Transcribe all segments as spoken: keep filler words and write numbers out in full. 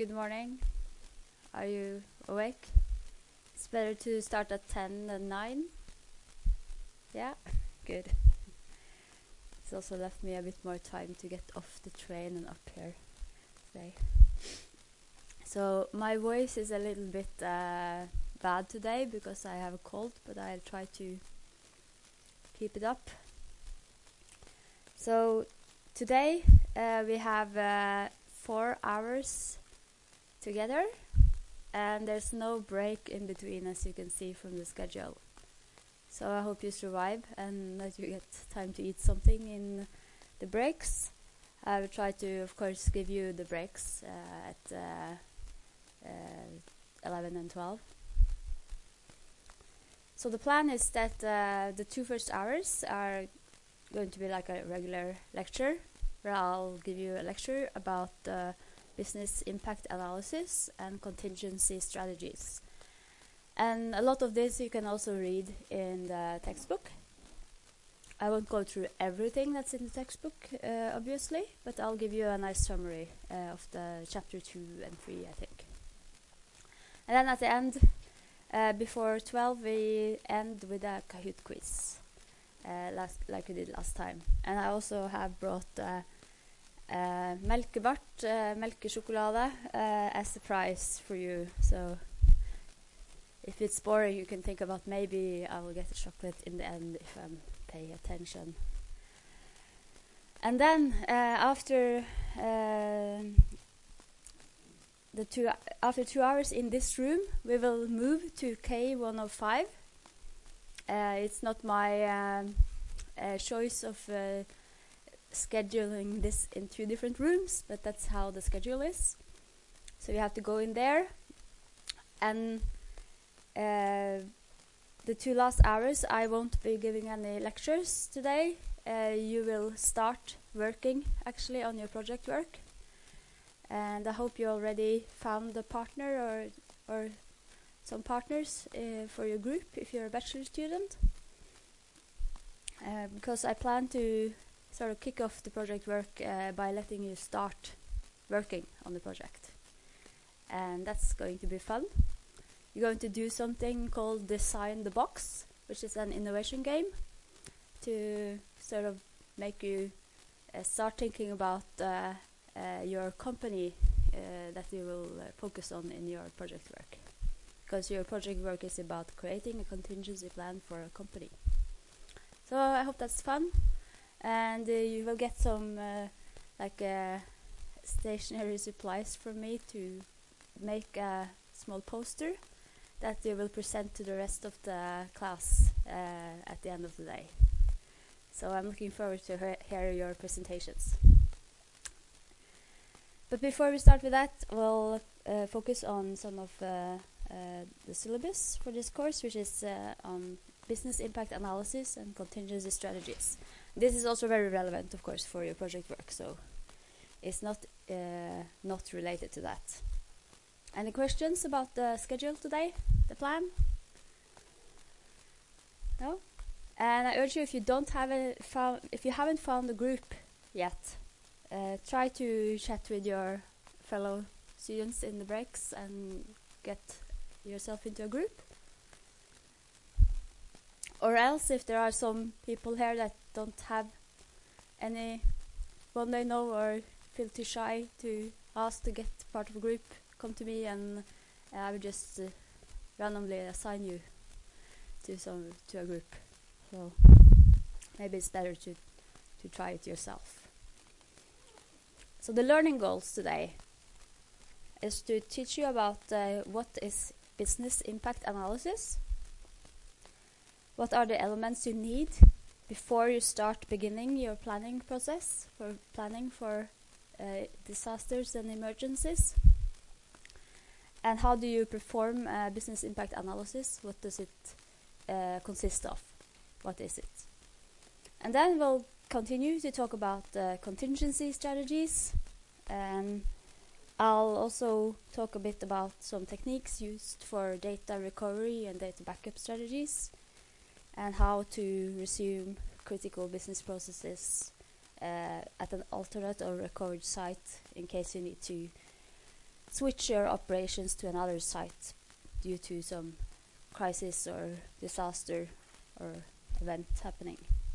good morning. Are you awake? It's better to start at ten than nine. Yeah, good. It's also left me a bit more time to get off the train and up here today. So my voice is a little bit uh, bad today because I have a cold, but I'll try to keep it up. So today uh, we have uh, four hours together, and there's no break in between, as you can see from the schedule. So I hope you survive and that you get time to eat something in the breaks. I will try to, of course, give you the breaks uh, at uh, uh, eleven and twelve. So the plan is that uh, the two first hours are going to be like a regular lecture, where I'll give you a lecture about uh, business impact analysis and contingency strategies. And a lot of this you can also read in the textbook. I won't go through everything that's in the textbook, uh, obviously, but I'll give you a nice summary uh, of the chapter two and three, I think. And then at the end, uh, before twelve, we end with a Kahoot quiz, uh, last, like we did last time. And I also have brought uh, uh, melkebart, uh, melkesjokolade, uh, as a prize for you. So if it's boring, you can think about maybe I will get a chocolate in the end if I'm paying attention. And then uh, after uh, the two after two hours in this room, we will move to K one oh five. Uh, it's not my um, uh, choice of uh, scheduling this in two different rooms, but that's how the schedule is. So you have to go in there, and Uh, the two last hours I won't be giving any lectures today. Uh, you will start working actually on your project work, and I hope you already found a partner or or some partners uh, for your group if you're a bachelor student, uh, because I plan to sort of kick off the project work uh, by letting you start working on the project, and that's going to be fun. You're going to do something called Design the Box, which is an innovation game to sort of make you uh, start thinking about uh, uh, your company uh, that you will uh, focus on in your project work. Because your project work is about creating a contingency plan for a company. So I hope that's fun. And uh, you will get some uh, like uh, stationery supplies from me to make a small poster that you will present to the rest of the class uh, at the end of the day. So I'm looking forward to he hear your presentations. But before we start with that, we'll uh, focus on some of uh, uh, the syllabus for this course, which is uh, on business impact analysis and contingency strategies. This is also very relevant, of course, for your project work, so it's not uh, not related to that. Any questions about the schedule today, the plan? No? And I urge you, if you don't have a found, if you haven't found a group yet, uh, try to chat with your fellow students in the breaks and get yourself into a group. Or else, if there are some people here that don't have anyone they know or feel too shy to ask to get part of a group, come to me and uh, I will just uh, randomly assign you to some to a group. So maybe it's better to to try it yourself. So the learning goals today is to teach you about uh, what is business impact analysis, what are the elements you need before you start beginning your planning process for planning for uh, disasters and emergencies. And how do you perform uh, business impact analysis? What does it uh, consist of? What is it? And then we'll continue to talk about uh, contingency strategies. And I'll also talk a bit about some techniques used for data recovery and data backup strategies, and how to resume critical business processes uh, at an alternate or recovered site in case you need to switch your operations to another site due to some crisis or disaster or event happening.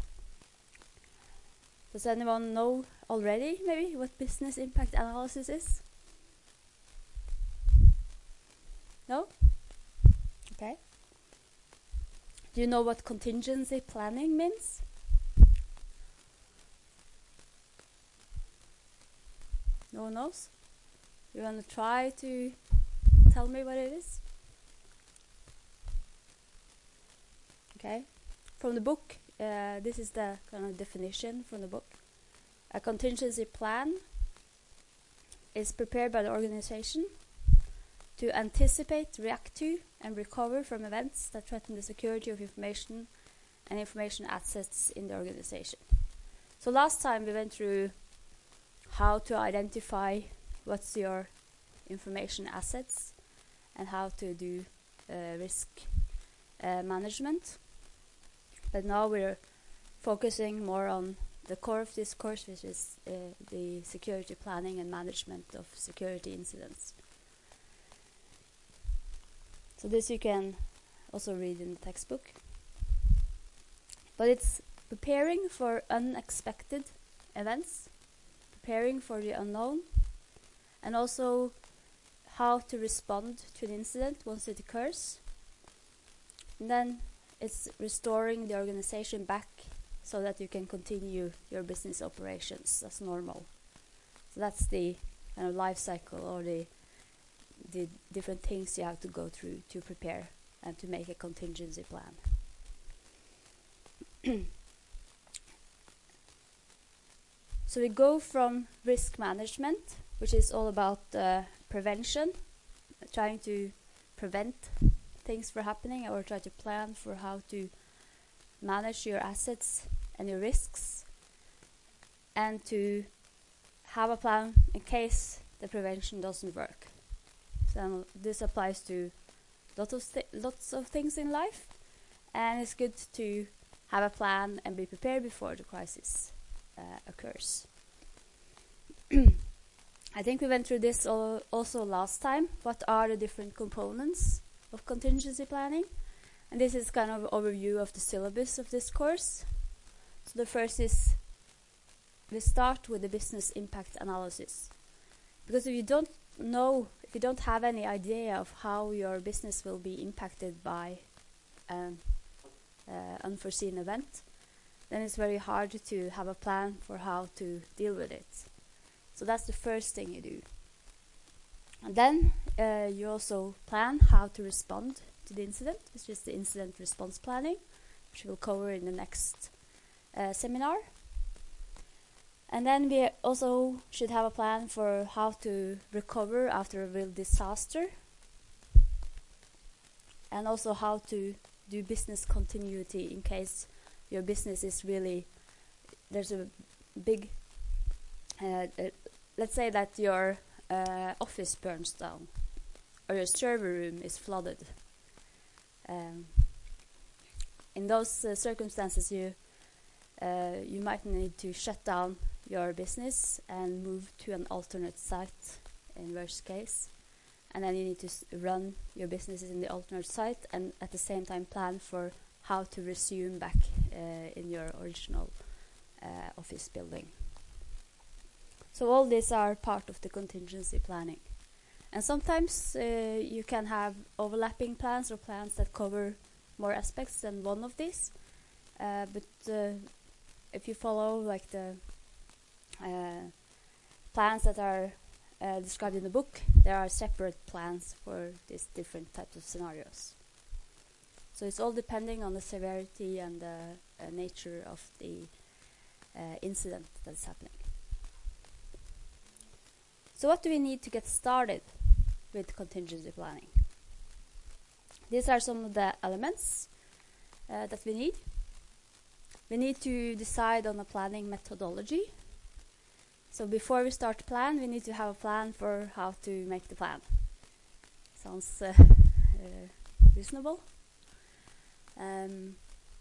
Does anyone know already maybe what business impact analysis is? No? Okay. Do you know what contingency planning means? No one knows? You want to try to tell me what it is? Okay. From the book, uh, this is the kind of definition from the book. A contingency plan is prepared by the organization to anticipate, react to, and recover from events that threaten the security of information and information assets in the organization. So last time we went through how to identify what's your information assets and how to do uh, risk uh, management. But now we're focusing more on the core of this course, which is uh, the security planning and management of security incidents. So this you can also read in the textbook. But it's preparing for unexpected events, preparing for the unknown, and also how to respond to an incident once it occurs. And then it's restoring the organization back so that you can continue your business operations as normal. So that's the kind of life cycle, or the the different things you have to go through to prepare and to make a contingency plan. So we go from risk management, which is all about uh, prevention, trying to prevent things from happening, or try to plan for how to manage your assets and your risks, and to have a plan in case the prevention doesn't work. So this applies to lots of th lots of things in life, and it's good to have a plan and be prepared before the crisis uh, occurs. I think we went through this al also last time. What are the different components of contingency planning? And this is kind of an overview of the syllabus of this course. So the first is, we start with the business impact analysis. Because if you don't know, if you don't have any idea of how your business will be impacted by an uh, unforeseen event, then it's very hard to have a plan for how to deal with it. So that's the first thing you do. And then uh, you also plan how to respond to the incident, which is the incident response planning, which we'll cover in the next uh, seminar. And then we also should have a plan for how to recover after a real disaster, and also how to do business continuity in case your business is really, there's a big, uh, uh, let's say that your uh, office burns down, or your server room is flooded. Um, in those uh, circumstances, you uh, you might need to shut down your business and move to an alternate site in worst case, and then you need to s run your businesses in the alternate site, and at the same time plan for how to resume back uh, in your original uh, office building. So all these are part of the contingency planning. And sometimes uh, you can have overlapping plans, or plans that cover more aspects than one of these. Uh, but uh, if you follow like the uh, plans that are uh, described in the book, there are separate plans for these different types of scenarios. So it's all depending on the severity and the uh, nature of the uh, incident that's happening. So what do we need to get started with contingency planning? These are some of the elements uh, that we need. We need to decide on a planning methodology. So before we start to plan, we need to have a plan for how to make the plan. Sounds uh, uh, reasonable. Um,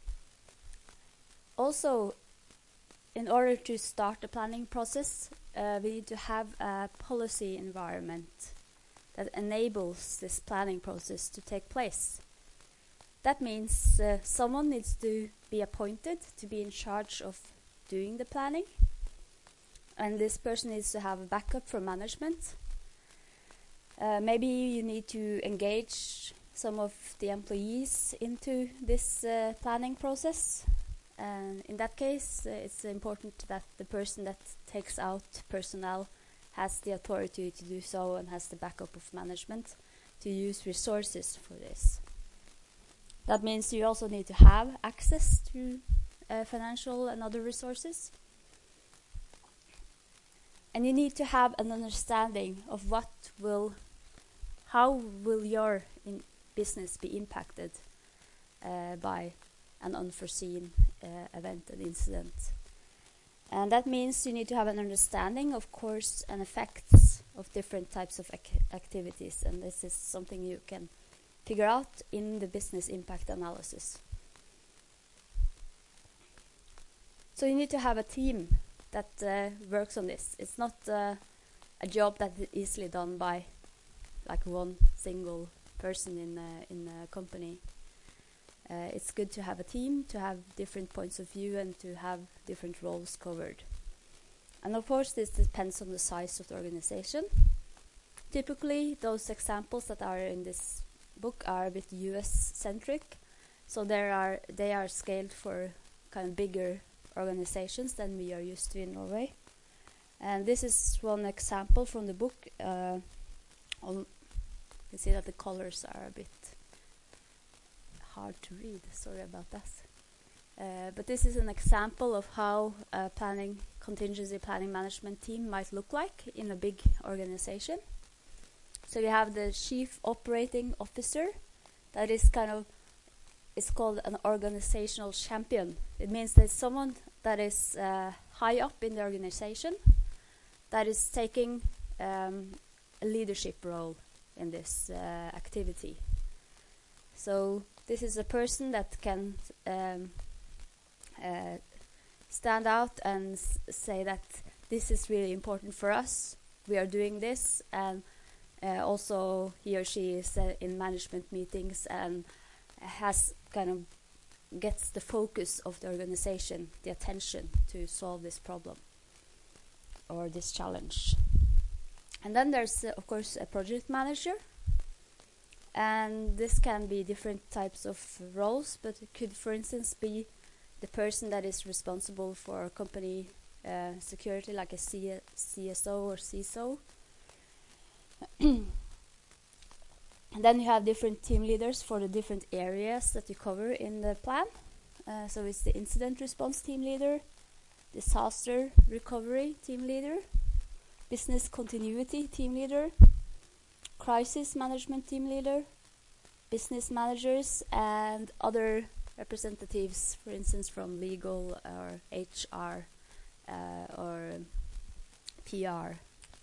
also, in order to start the planning process, uh, we need to have a policy environment that enables this planning process to take place. That means uh, someone needs to be appointed to be in charge of doing the planning, and this person needs to have a backup from management. Uh, maybe you need to engage some of the employees into this uh, planning process. And in that case, uh, it's important that the person that takes out personnel has the authority to do so and has the backup of management to use resources for this. That means you also need to have access to uh, financial and other resources. And you need to have an understanding of what will, how will your in business be impacted uh, by an unforeseen uh, event, an incident. And that means you need to have an understanding of course and effects of different types of ac activities, and this is something you can figure out in the business impact analysis. So you need to have a team that uh, works on this. It's not uh, a job that is easily done by like one single person in a, in a company. Uh, it's good to have a team, to have different points of view and to have different roles covered. And of course this depends on the size of the organization. Typically those examples that are in this book are a bit U S centric, so there are they are scaled for kind of bigger organizations than we are used to in Norway. And this is one example from the book. Uh, on you can see that the colors are a bit hard to read, sorry about that. Uh, but this is an example of how a planning, contingency planning management team might look like in a big organization. So you have the chief operating officer, that is kind of, it's called an organizational champion. It means that someone that is uh, high up in the organization that is taking um, a leadership role in this uh, activity. So this is a person that can um, uh, stand out and s say that this is really important for us, we are doing this, and uh, also he or she is uh, in management meetings and has kind of gets the focus of the organization, the attention to solve this problem or this challenge. And then there's uh, of course a project manager. And this can be different types of roles, but it could, for instance, be the person that is responsible for company uh, security, like a C S O or C I S O. And then you have different team leaders for the different areas that you cover in the plan. Uh, so it's the incident response team leader, disaster recovery team leader, business continuity team leader, crisis management team leader, business managers, and other representatives, for instance from legal or H R uh, or P R.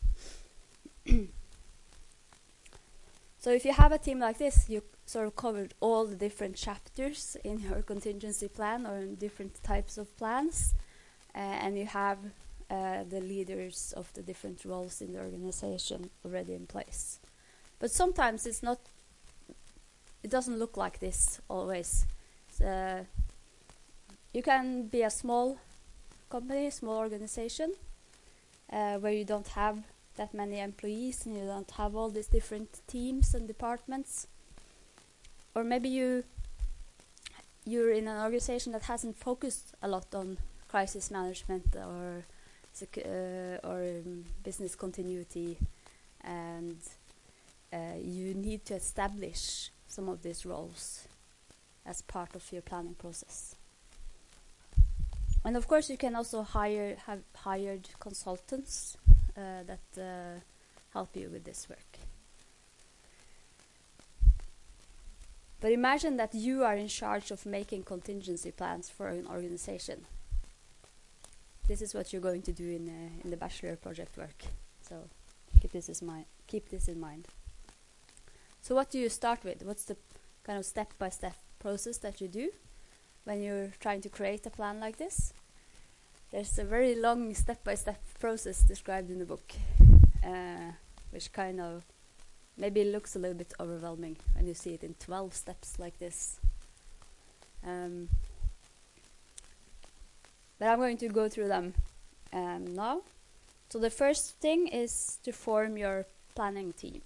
So if you have a team like this, you sort of covered all the different chapters in your contingency plan or in different types of plans, uh, and you have uh, the leaders of the different roles in the organization already in place. But sometimes it's not, it doesn't look like this always. So you can be a small company, small organization, uh, where you don't have that many employees and you don't have all these different teams and departments. Or maybe you, you're in an organization that hasn't focused a lot on crisis management or, uh, or um, business continuity, and Uh, you need to establish some of these roles as part of your planning process. And of course you can also hire have hired consultants uh, that uh, help you with this work. But imagine that you are in charge of making contingency plans for an organization. This is what you're going to do in, uh, in the bachelor project work. So keep this, is mi keep this in mind. So what do you start with? What's the kind of step-by-step process that you do when you're trying to create a plan like this? There's a very long step-by-step process described in the book, uh, which kind of maybe it looks a little bit overwhelming when you see it in twelve steps like this. Um, but I'm going to go through them um, now. So the first thing is to form your planning team.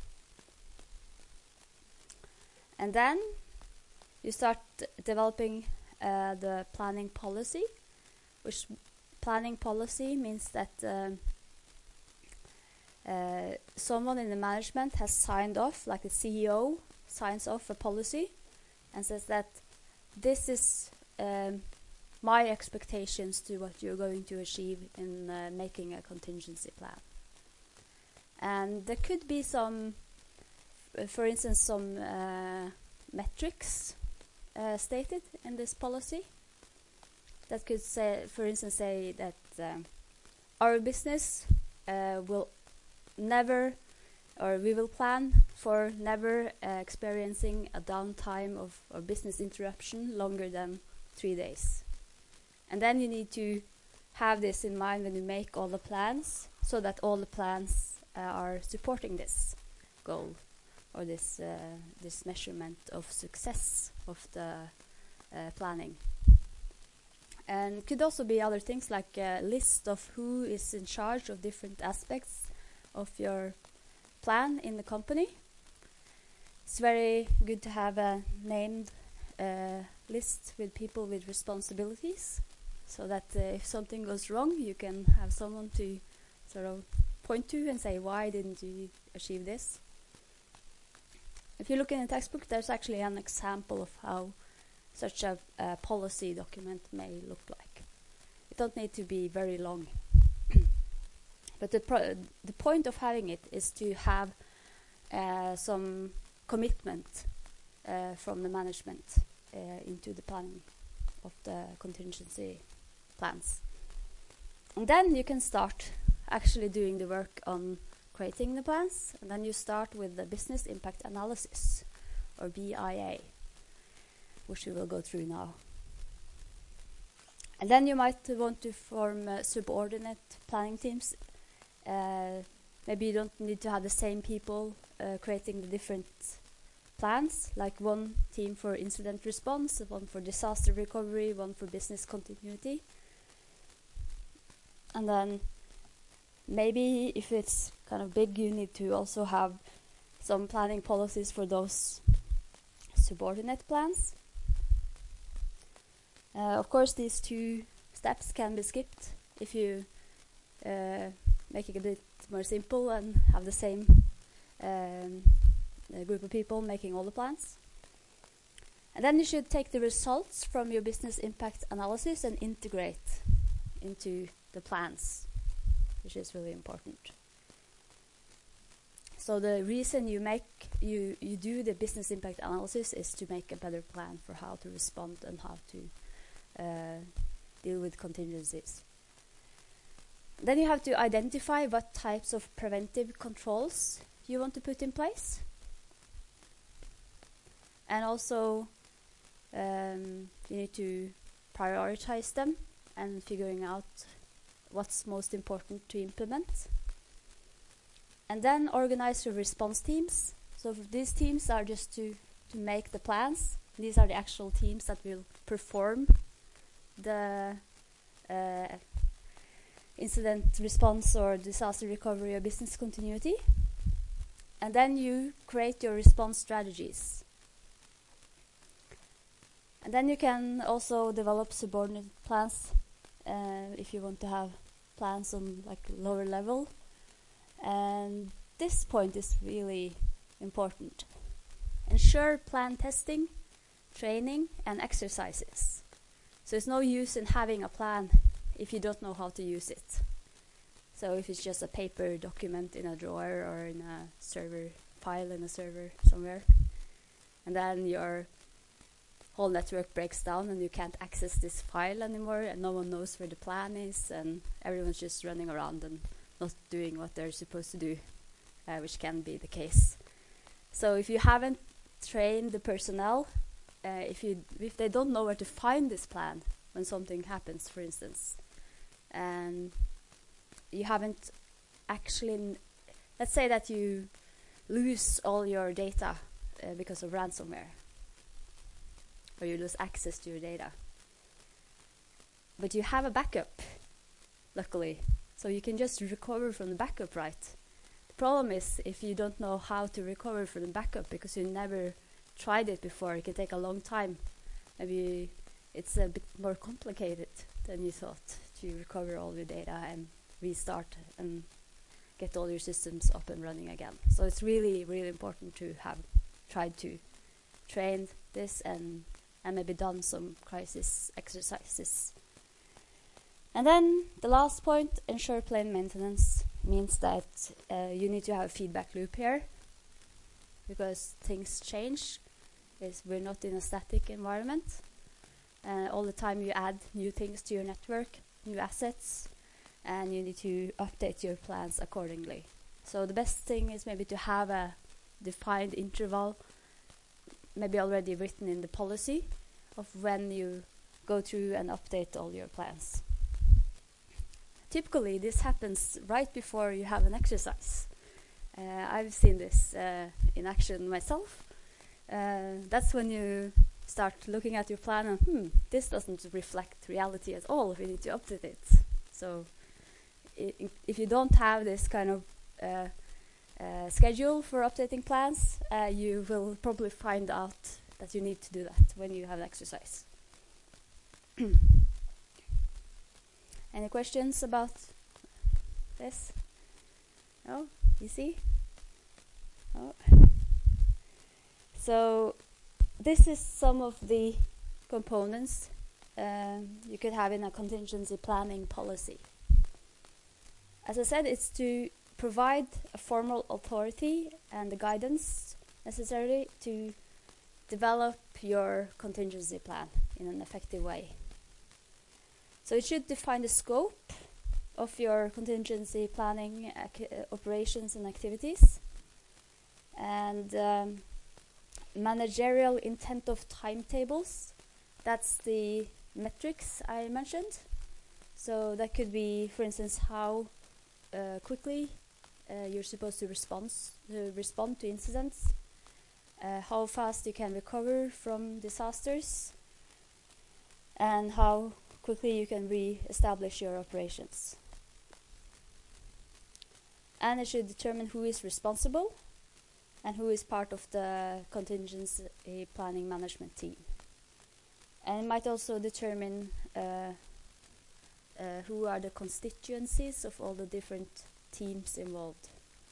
And then you start developing uh, the planning policy, which planning policy means that um, uh, someone in the management has signed off, like the C E O signs off a policy and says that this is um, my expectations to what you're going to achieve in uh, making a contingency plan. And there could be some, uh, for instance, some uh, metrics uh, stated in this policy that could say, for instance, say that um, our business uh, will never, or we will plan for never uh, experiencing a downtime of or business interruption longer than three days. And then you need to have this in mind when you make all the plans, so that all the plans uh, are supporting this goal or this uh, this measurement of success of the uh, planning. And it could also be other things like a list of who is in charge of different aspects of your plan in the company. It's very good to have a named uh, list with people with responsibilities, so that uh, if something goes wrong, you can have someone to sort of point to and say, why didn't you achieve this? If you look in the textbook, there's actually an example of how such a, a policy document may look like. It don't need to be very long. But the, pro the point of having it is to have uh, some commitment uh, from the management uh, into the planning of the contingency plans. And then you can start actually doing the work on creating the plans. And then you start with the business impact analysis, or B I A, which we will go through now. And then you might want to form uh, subordinate planning teams. Uh, maybe you don't need to have the same people uh, creating the different plans, like one team for incident response, one for disaster recovery, one for business continuity. And then maybe if it's kind of big, you need to also have some planning policies for those subordinate plans. Uh, of course, these two steps can be skipped if you uh, make it a bit more simple and have the same um, uh, group of people making all the plans. And then you should take the results from your business impact analysis and integrate into the plans, which is really important. So the reason you make you you do the business impact analysis is to make a better plan for how to respond and how to uh, deal with contingencies. Then you have to identify what types of preventive controls you want to put in place, and also um, you need to prioritize them and figuring out what's most important to implement. And then organize your response teams. So these teams are just to, to make the plans. These are the actual teams that will perform the uh, incident response or disaster recovery or business continuity. And then you create your response strategies. And then you can also develop subordinate plans uh, if you want to have plans on like lower level. And this point is really important. Ensure plan testing, training, and exercises. So it's no use in having a plan if you don't know how to use it. So if it's just a paper document in a drawer or in a server file in a server somewhere, and then your whole network breaks down and you can't access this file anymore, and no one knows where the plan is, and everyone's just running around and not doing what they're supposed to do, uh, which can be the case. So if you haven't trained the personnel, uh, if you if they don't know where to find this plan when something happens, for instance, and you haven't actually, let's say that you lose all your data uh, because of ransomware, or you lose access to your data. But you have a backup, luckily, so you can just recover from the backup, right? The problem is if you don't know how to recover from the backup because you never tried it before, it can take a long time. Maybe it's a bit more complicated than you thought to recover all your data and restart and get all your systems up and running again. So it's really, really important to have tried to train this and, and maybe done some crisis exercises. And then the last point, ensure plain maintenance, means that uh, you need to have a feedback loop here because things change. It's, we're not in a static environment. Uh, all the time you add new things to your network, new assets, and you need to update your plans accordingly. So the best thing is maybe to have a defined interval, maybe already written in the policy, of when you go through and update all your plans. Typically, this happens right before you have an exercise. Uh, I've seen this uh, in action myself. Uh, that's when you start looking at your plan and, hmm, this doesn't reflect reality at all. We need to update it. So I if you don't have this kind of uh, uh, schedule for updating plans, uh, you will probably find out that you need to do that when you have an exercise. Any questions about this? No? Easy? Oh. So this is some of the components um, you could have in a contingency planning policy. As I said, it's to provide a formal authority and the guidance necessary to develop your contingency plan in an effective way. So it should define the scope of your contingency planning uh, operations and activities, and um, managerial intent of timetables. That's the metrics I mentioned. So that could be, for instance, how uh, quickly uh, you're supposed to respond, uh, respond to incidents, uh, how fast you can recover from disasters, and how quickly you can re-establish your operations. And it should determine who is responsible and who is part of the contingency planning management team. And it might also determine uh, uh, who are the constituencies of all the different teams involved.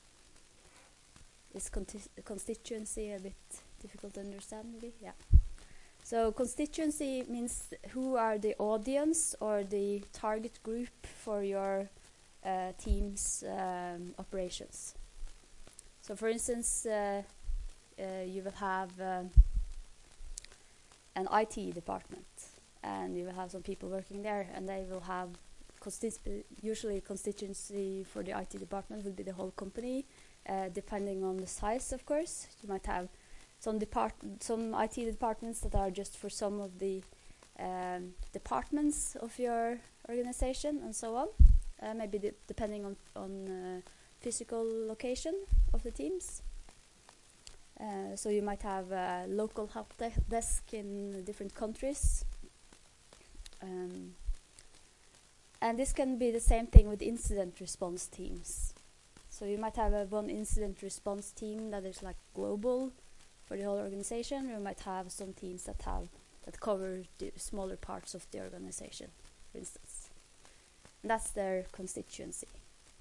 Is constituency a bit difficult to understand, maybe? Yeah. So constituency means who are the audience or the target group for your uh, team's um, operations. So for instance, uh, uh, you will have uh, an I T department, and you will have some people working there, and they will have consti- usually constituency for the I T department would be the whole company, uh, depending on the size, of course. You might have some depart some I T departments that are just for some of the um, departments of your organization, and so on. Uh, maybe de depending on on uh, physical location of the teams. Uh, so you might have a local help de desk in different countries. Um, and this can be the same thing with incident response teams. So you might have a one incident response team that is like global for the whole organization. You might have some teams that have that cover the smaller parts of the organization, for instance. And that's their constituency.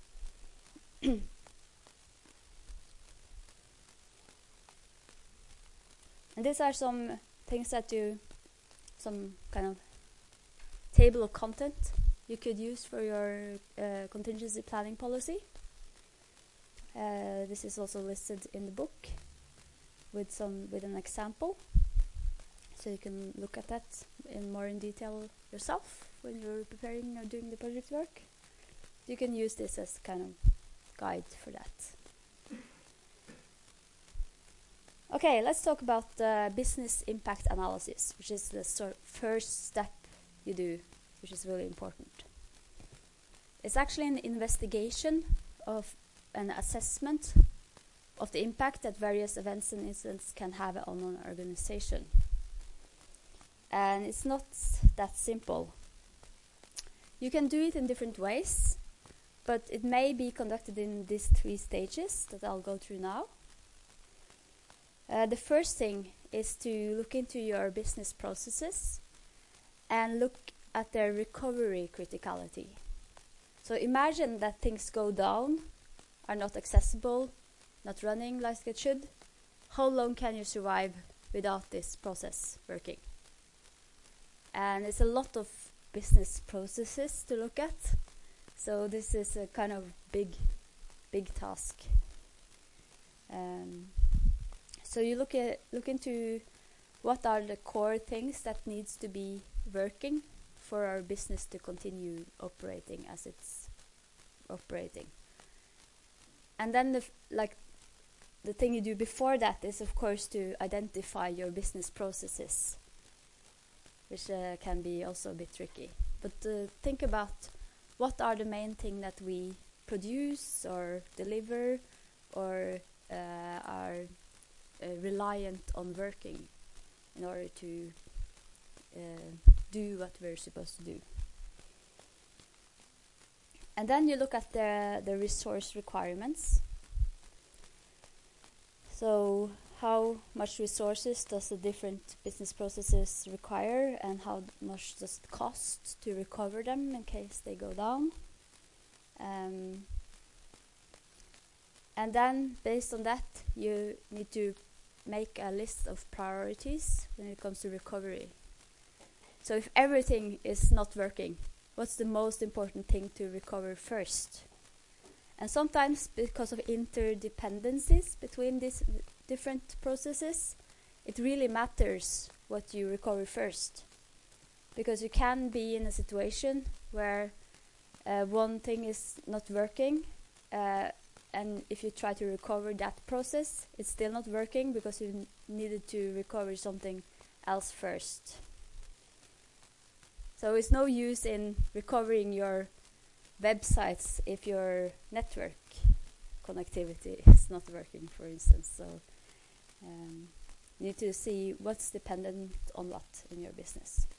And these are some things that you, some kind of table of content you could use for your uh, contingency planning policy. Uh, this is also listed in the book with some with an example, so you can look at that in more in detail yourself when you're preparing or doing the project work. You can use this as kind of guide for that. Okay, let's talk about uh, business impact analysis, which is the sort of first step you do, which is really important. It's actually an investigation of an assessment of the impact that various events and incidents can have on an organization. And it's not that simple. You can do it in different ways, but it may be conducted in these three stages that I'll go through now. Uh, the first thing is to look into your business processes and look at their recovery criticality. So imagine that things go down, are not accessible, not running like it should. How long can you survive without this process working? And it's a lot of business processes to look at. So this is a kind of big, big task. Um, so you look at look into what are the core things that needs to be working for our business to continue operating as it's operating. And then the f like the thing you do before that is, of course, to identify your business processes, which uh, can be also a bit tricky. But uh, think about what are the main thing that we produce or deliver or uh, are uh, reliant on working in order to uh, do what we're supposed to do. And then you look at the, the resource requirements. So how much resources does the different business processes require, and how much does it cost to recover them in case they go down? Um, and then based on that, you need to make a list of priorities when it comes to recovery. So if everything is not working, what's the most important thing to recover first? And sometimes, because of interdependencies between these different processes, it really matters what you recover first. Because you can be in a situation where uh, one thing is not working, uh, and if you try to recover that process, it's still not working because you n needed to recover something else first. So it's no use in recovering your websites if your network connectivity is not working, for instance. So um, you need to see what's dependent on what in your business.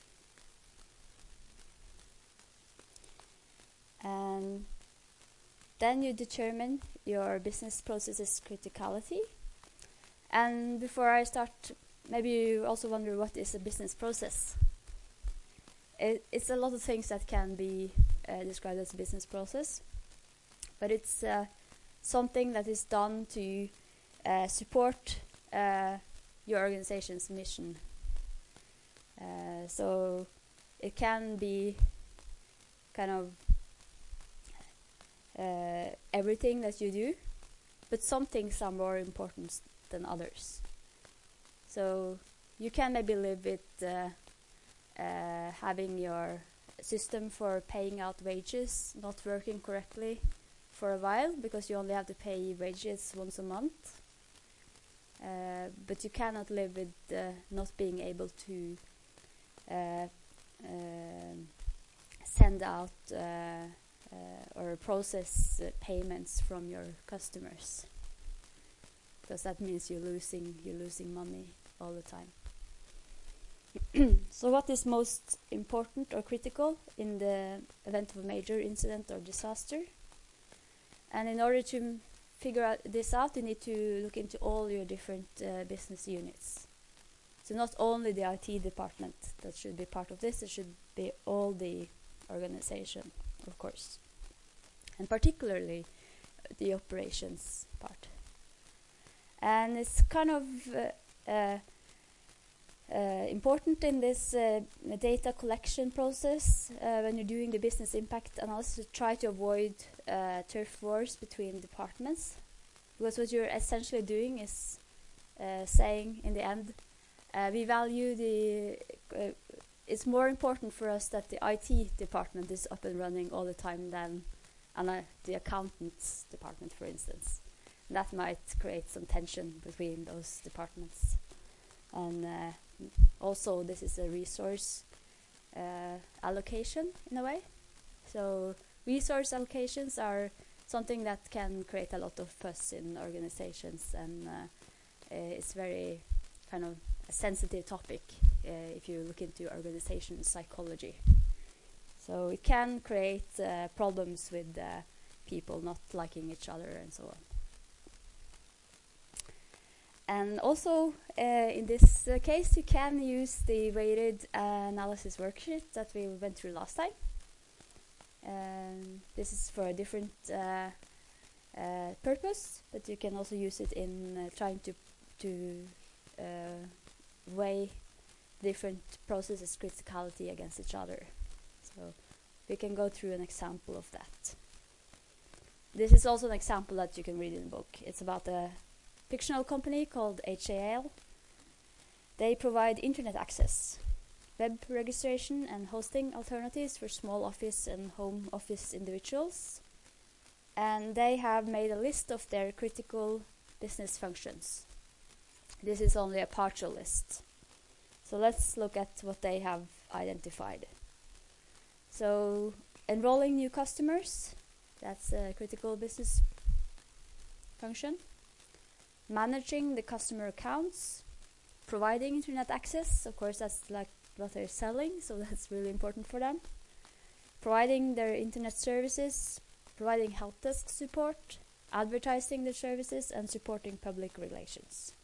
And then you determine your business processes criticality. And before I start, maybe you also wonder, what is a business process? It, it's a lot of things that can be uh, described as a business process, but it's uh, something that is done to uh, support uh, your organization's mission. Uh, so it can be kind of uh, everything that you do, but some things are more important than others. So you can maybe live with uh, uh, having your system for paying out wages not working correctly for a while, because you only have to pay wages once a month. Uh, but you cannot live with uh, not being able to uh, uh, send out uh, uh, or process uh, payments from your customers, because that means you're losing you're losing money all the time. So what is most important or critical in the event of a major incident or disaster? And in order to figure out this out, you need to look into all your different uh, business units. So not only the I T department that should be part of this, it should be all the organization, of course. And particularly the operations part. And it's kind of uh, uh, uh, important in this uh, data collection process uh, when you're doing the business impact analysis to try to avoid uh, turf wars between departments. Because what you're essentially doing is uh, saying in the end, uh, we value the, uh, it's more important for us that the I T department is up and running all the time than and, uh, the accountants department, for instance. And that might create some tension between those departments. And uh, also this is a resource uh, allocation in a way. So resource allocations are something that can create a lot of fuss in organizations, and uh, uh, it's very kind of a sensitive topic uh, if you look into organization psychology. So it can create uh, problems with uh, people not liking each other and so on. And also, uh, in this uh, case, you can use the weighted uh, analysis worksheet that we went through last time. Um, this is for a different uh, uh, purpose, but you can also use it in uh, trying to to uh, weigh different processes' criticality against each other. So we can go through an example of that. This is also an example that you can read in the book. It's about a fictional company called H A L. They provide internet access, web registration and hosting alternatives for small office and home office individuals. And they have made a list of their critical business functions. This is only a partial list. So let's look at what they have identified. So enrolling new customers, that's a critical business function. Managing the customer accounts, providing internet access, of course that's like what they're selling, so that's really important for them. Providing their internet services, providing help desk support, advertising the services, and supporting public relations.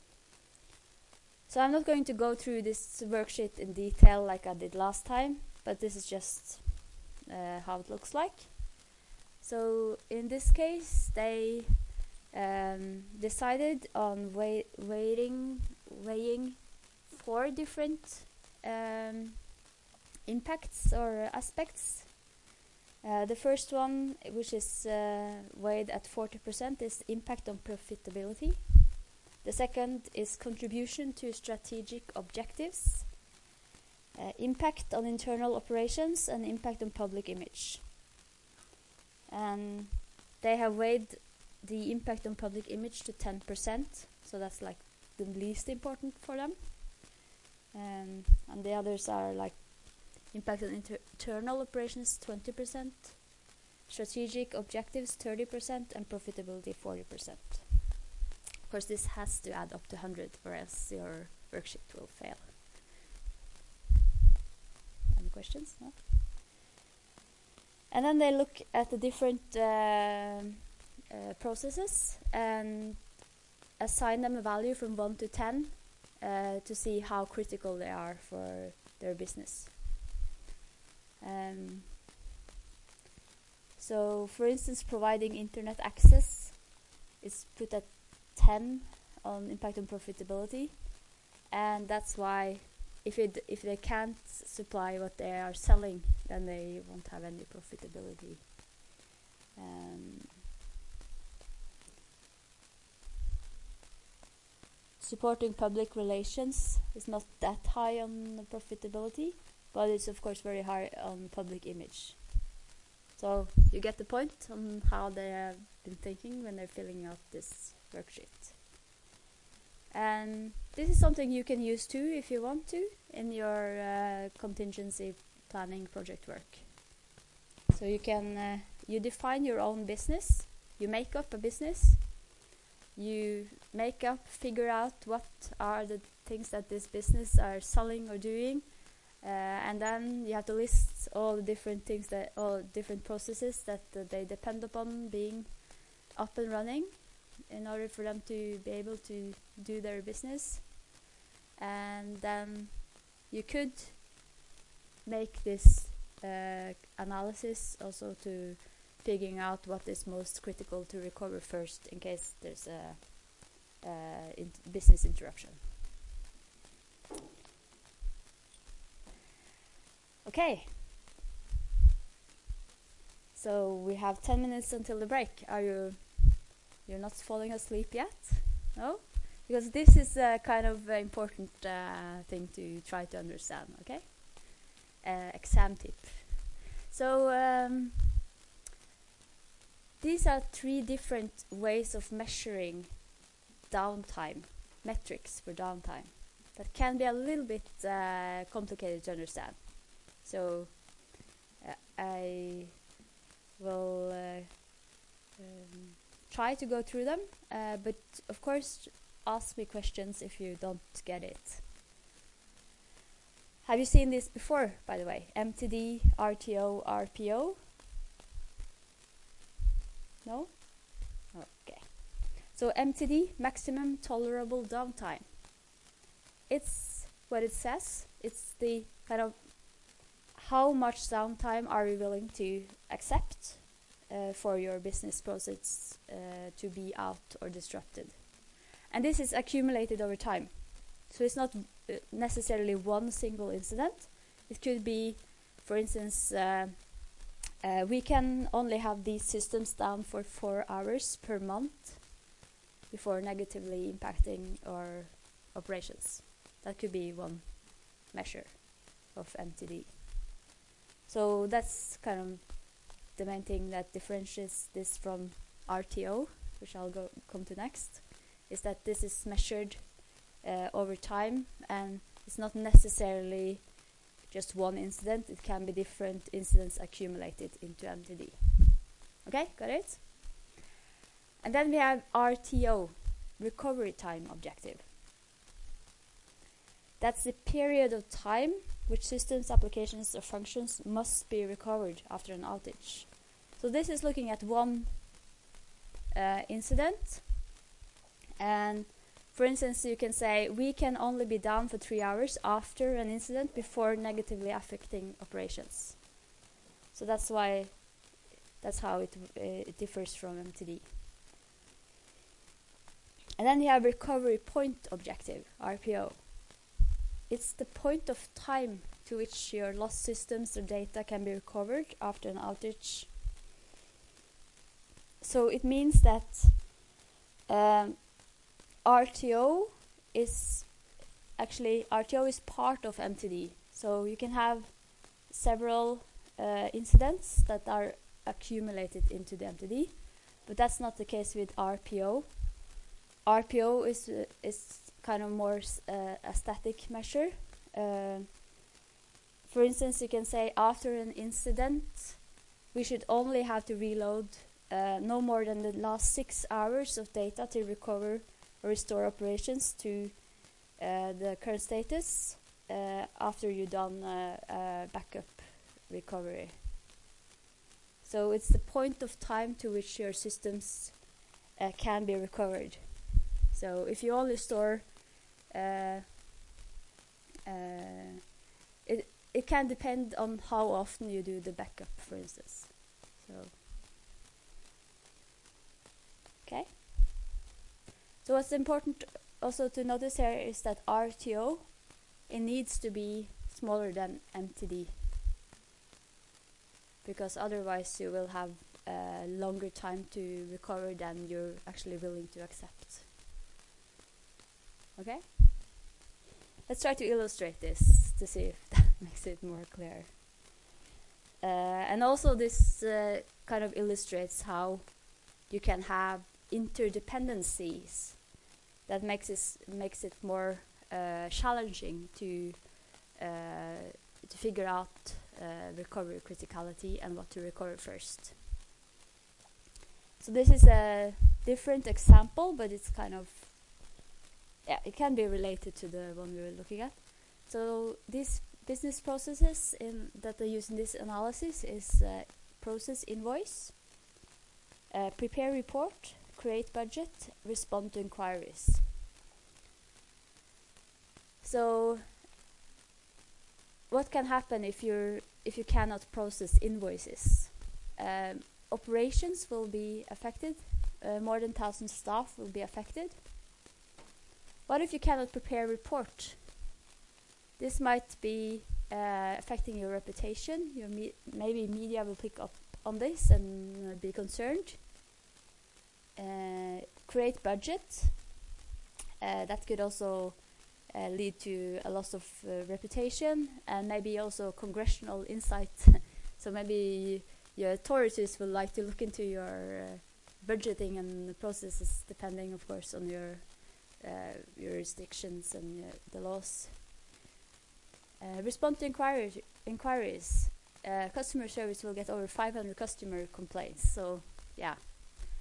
So I'm not going to go through this worksheet in detail like I did last time, but this is just uh, how it looks like. So in this case, they um, decided on weigh weighing, weighing four different um, impacts or aspects. Uh, the first one, which is uh, weighed at forty percent, is impact on profitability. The second is contribution to strategic objectives, uh, impact on internal operations, and impact on public image. And they have weighed the impact on public image to ten percent, so that's like the least important for them. Um, and the others are like impact on inter internal operations twenty percent, strategic objectives thirty percent, and profitability forty percent. Of course, this has to add up to one hundred, or else your worksheet will fail. Any questions? No? And then they look at the different uh, uh, processes and assign them a value from one to ten uh, to see how critical they are for their business. Um, so, for instance, providing internet access is put at ten on impact on profitability, and that's why if it if they can't supply what they are selling, then they won't have any profitability. Um, supporting public relations is not that high on the profitability, but it's of course very high on public image. So you get the point on how they have been thinking when they're filling out this worksheet. And this is something you can use too if you want to in your uh, contingency planning project work. So you can uh, you define your own business, you make up a business, you make up, figure out what are the things that this business are selling or doing, uh, and then you have to list all the different things that all different processes that uh, they depend upon being up and running in order for them to be able to do their business. And then you could make this uh, analysis also to figuring out what is most critical to recover first in case there's a, a in business interruption. Okay. So we have ten minutes until the break. Are you you're not falling asleep yet? No? Because this is a kind of uh, important uh, thing to try to understand, okay? Uh, exam tip. So um, these are three different ways of measuring downtime, metrics for downtime, that can be a little bit uh, complicated to understand. So uh, I will uh, um, try to go through them, uh, but of course ask me questions if you don't get it. Have you seen this before, by the way? M T D, R T O, R P O? No? Okay. So M T D, maximum tolerable downtime. It's what it says. It's the kind of how much downtime are you willing to accept uh, for your business process uh, to be out or disrupted. And this is accumulated over time. So it's not uh, necessarily one single incident. It could be, for instance, uh, uh, we can only have these systems down for four hours per month before negatively impacting our operations. That could be one measure of M T D. So that's kind of the main thing that differentiates this from R T O, which I'll go come to next, is that this is measured uh, over time, and it's not necessarily just one incident. It can be different incidents accumulated into M T D. Okay, got it? And then we have R T O, recovery time objective. That's the period of time which systems, applications, or functions must be recovered after an outage. So this is looking at one uh, incident, and for instance, you can say we can only be down for three hours after an incident before negatively affecting operations. So that's why, that's how it, uh, it differs from M T D. And then you have recovery point objective, R P O. It's the point of time to which your lost systems or data can be recovered after an outage. So it means that um, R T O is actually, R T O is part of M T D. So you can have several uh, incidents that are accumulated into the M T D, but that's not the case with R P O. R P O is uh, is kind of more uh, a static measure. Uh, for instance, you can say after an incident, we should only have to reload uh, no more than the last six hours of data to recover or restore operations to uh, the current status uh, after you've done uh, uh, backup recovery. So it's the point of time to which your systems uh, can be recovered. So if you only store, uh, uh, it it can depend on how often you do the backup, for instance. So, okay. So what's important also to notice here is that R T O, it needs to be smaller than M T D, because otherwise you will have a longer time to recover than you're actually willing to accept. Okay? Let's try to illustrate this to see if that makes it more clear. Uh, and also this uh, kind of illustrates how you can have interdependencies that makes it, makes it more uh, challenging to, uh, to figure out uh, recovery criticality and what to recover first. So this is a different example, but it's kind of, yeah, it can be related to the one we were looking at. So these business processes in, that are used in this analysis is uh, process invoice, uh, prepare report, create budget, respond to inquiries. So what can happen if you're if you cannot process invoices? Um, operations will be affected. Uh, more than one thousand staff will be affected. What if you cannot prepare a report? This might be uh, affecting your reputation. Your me maybe media will pick up on this and uh, be concerned. Uh, create budget. Uh, that could also uh, lead to a loss of uh, reputation and maybe also congressional insight. So maybe your authorities will like to look into your uh, budgeting and the processes, depending, of course, on your uh, jurisdictions and uh, the laws. Uh, respond to inquiries. inquiries. Uh, customer service will get over five hundred customer complaints. So, yeah,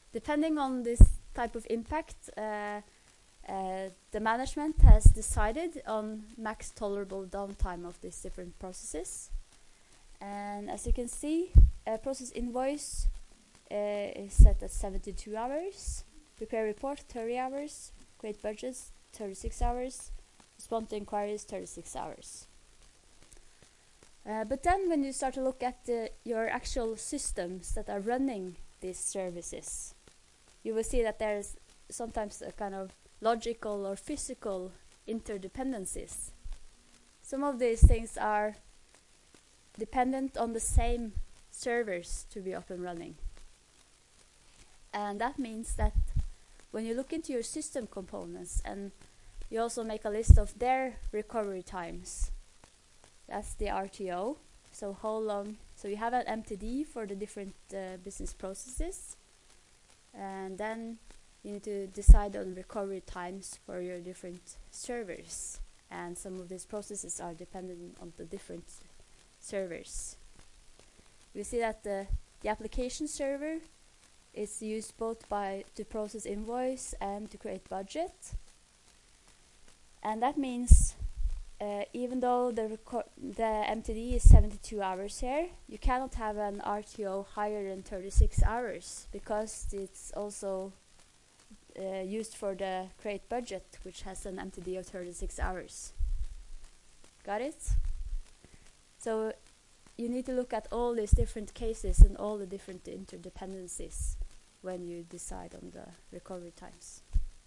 Depending on this type of impact, uh, uh, the management has decided on max tolerable downtime of these different processes. And as you can see, a process invoice uh, is set at seventy-two hours, prepare report thirty hours, create budgets thirty-six hours, respond to inquiries thirty-six hours. Uh, but then when you start to look at the, your actual systems that are running these services, you will see that there's sometimes a kind of logical or physical interdependencies. Some of these things are dependent on the same servers to be up and running. And that means that when you look into your system components and you also make a list of their recovery times, that's the R T O. So how long, so you have an M T D for the different uh, business processes, and then you need to decide on recovery times for your different servers. And some of these processes are dependent on the different servers. We see that the, the application server is used both by to process invoice and to create budget. And that means uh, even though the, the M T D is seventy-two hours here, you cannot have an R T O higher than thirty-six hours because it's also uh, used for the create budget, which has an M T D of thirty-six hours. Got it? So you need to look at all these different cases and all the different interdependencies when you decide on the recovery times.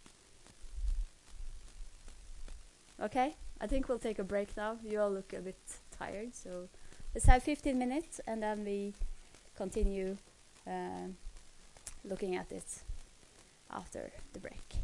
Okay, I think we'll take a break now. You all look a bit tired, so let's have fifteen minutes and then we continue uh, looking at it after the break.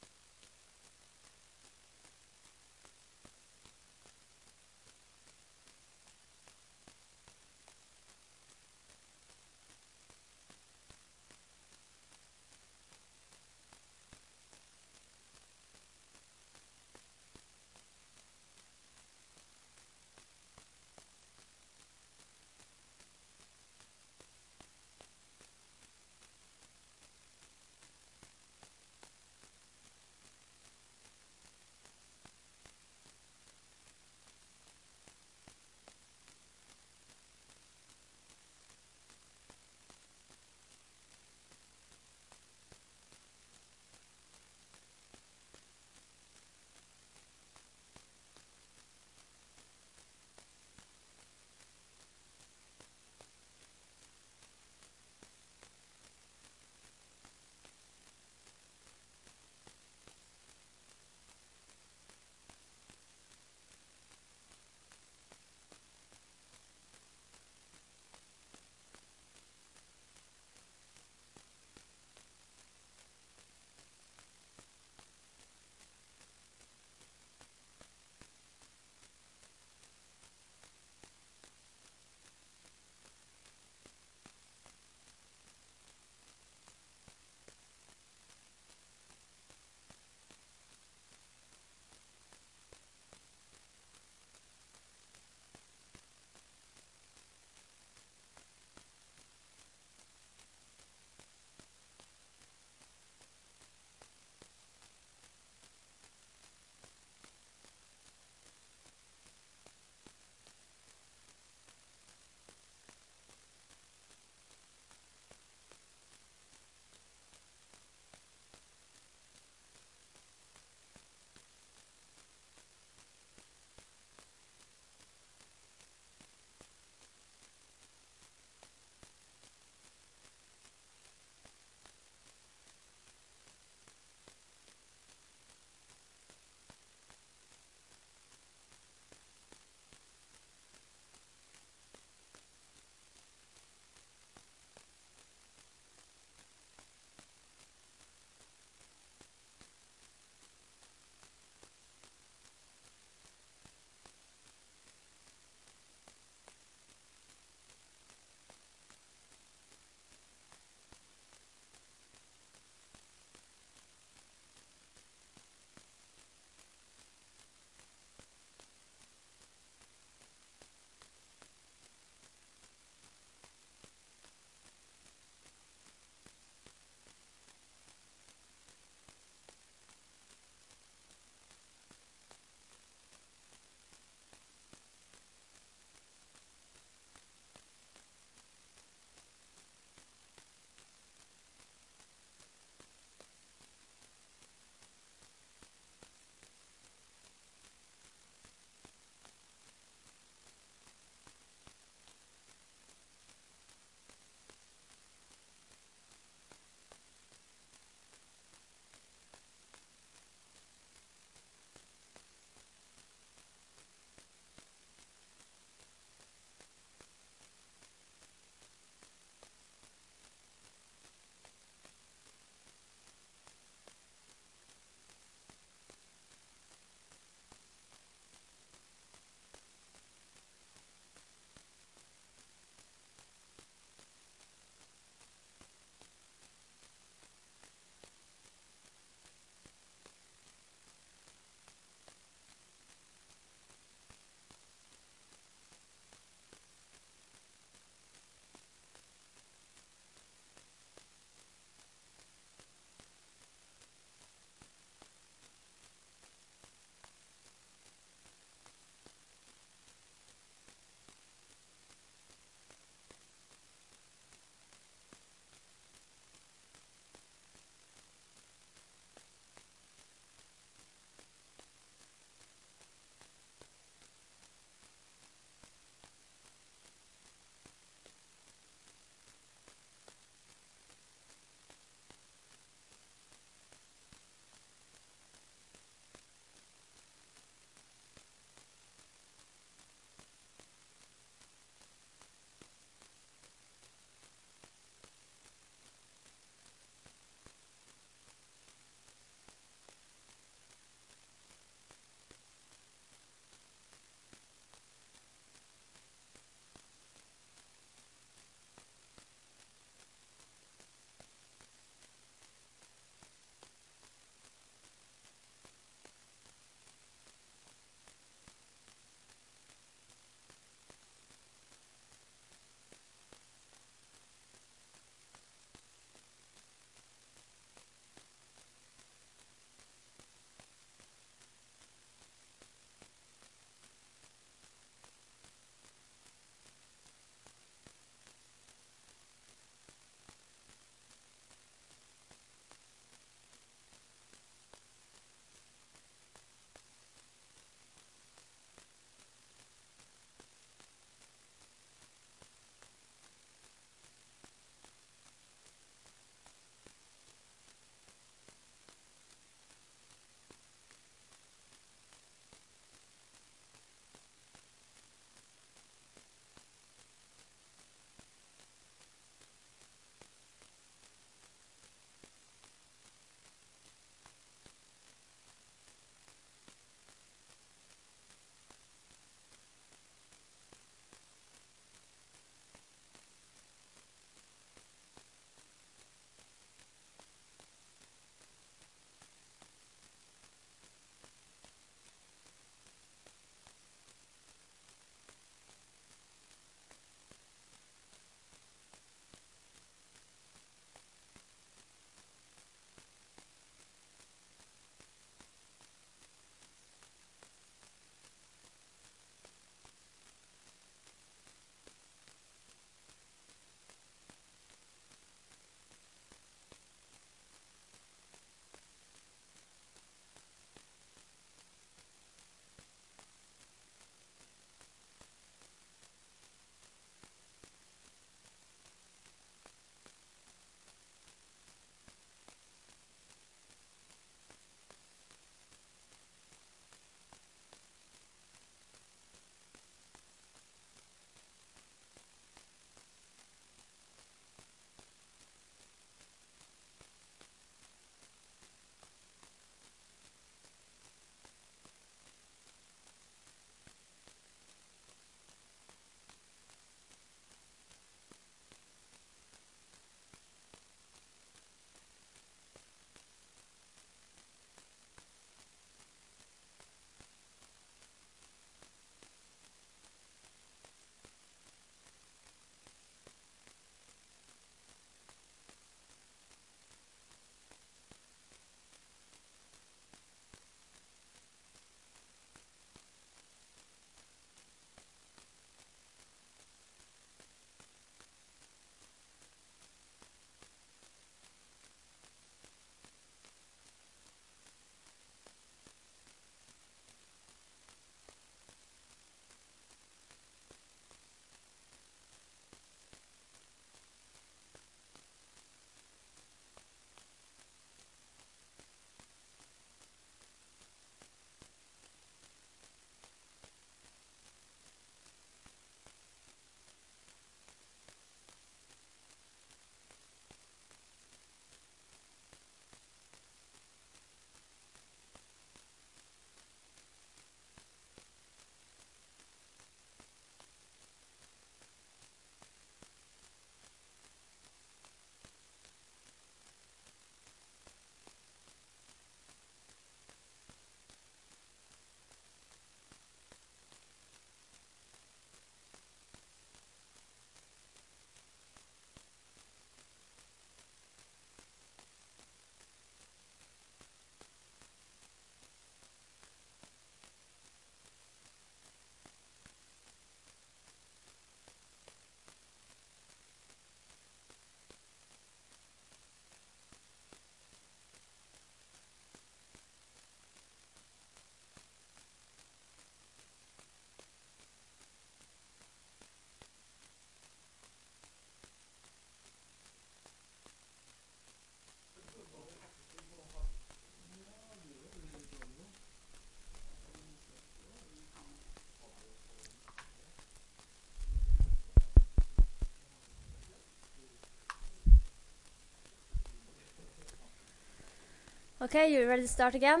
Okay, you ready to start again?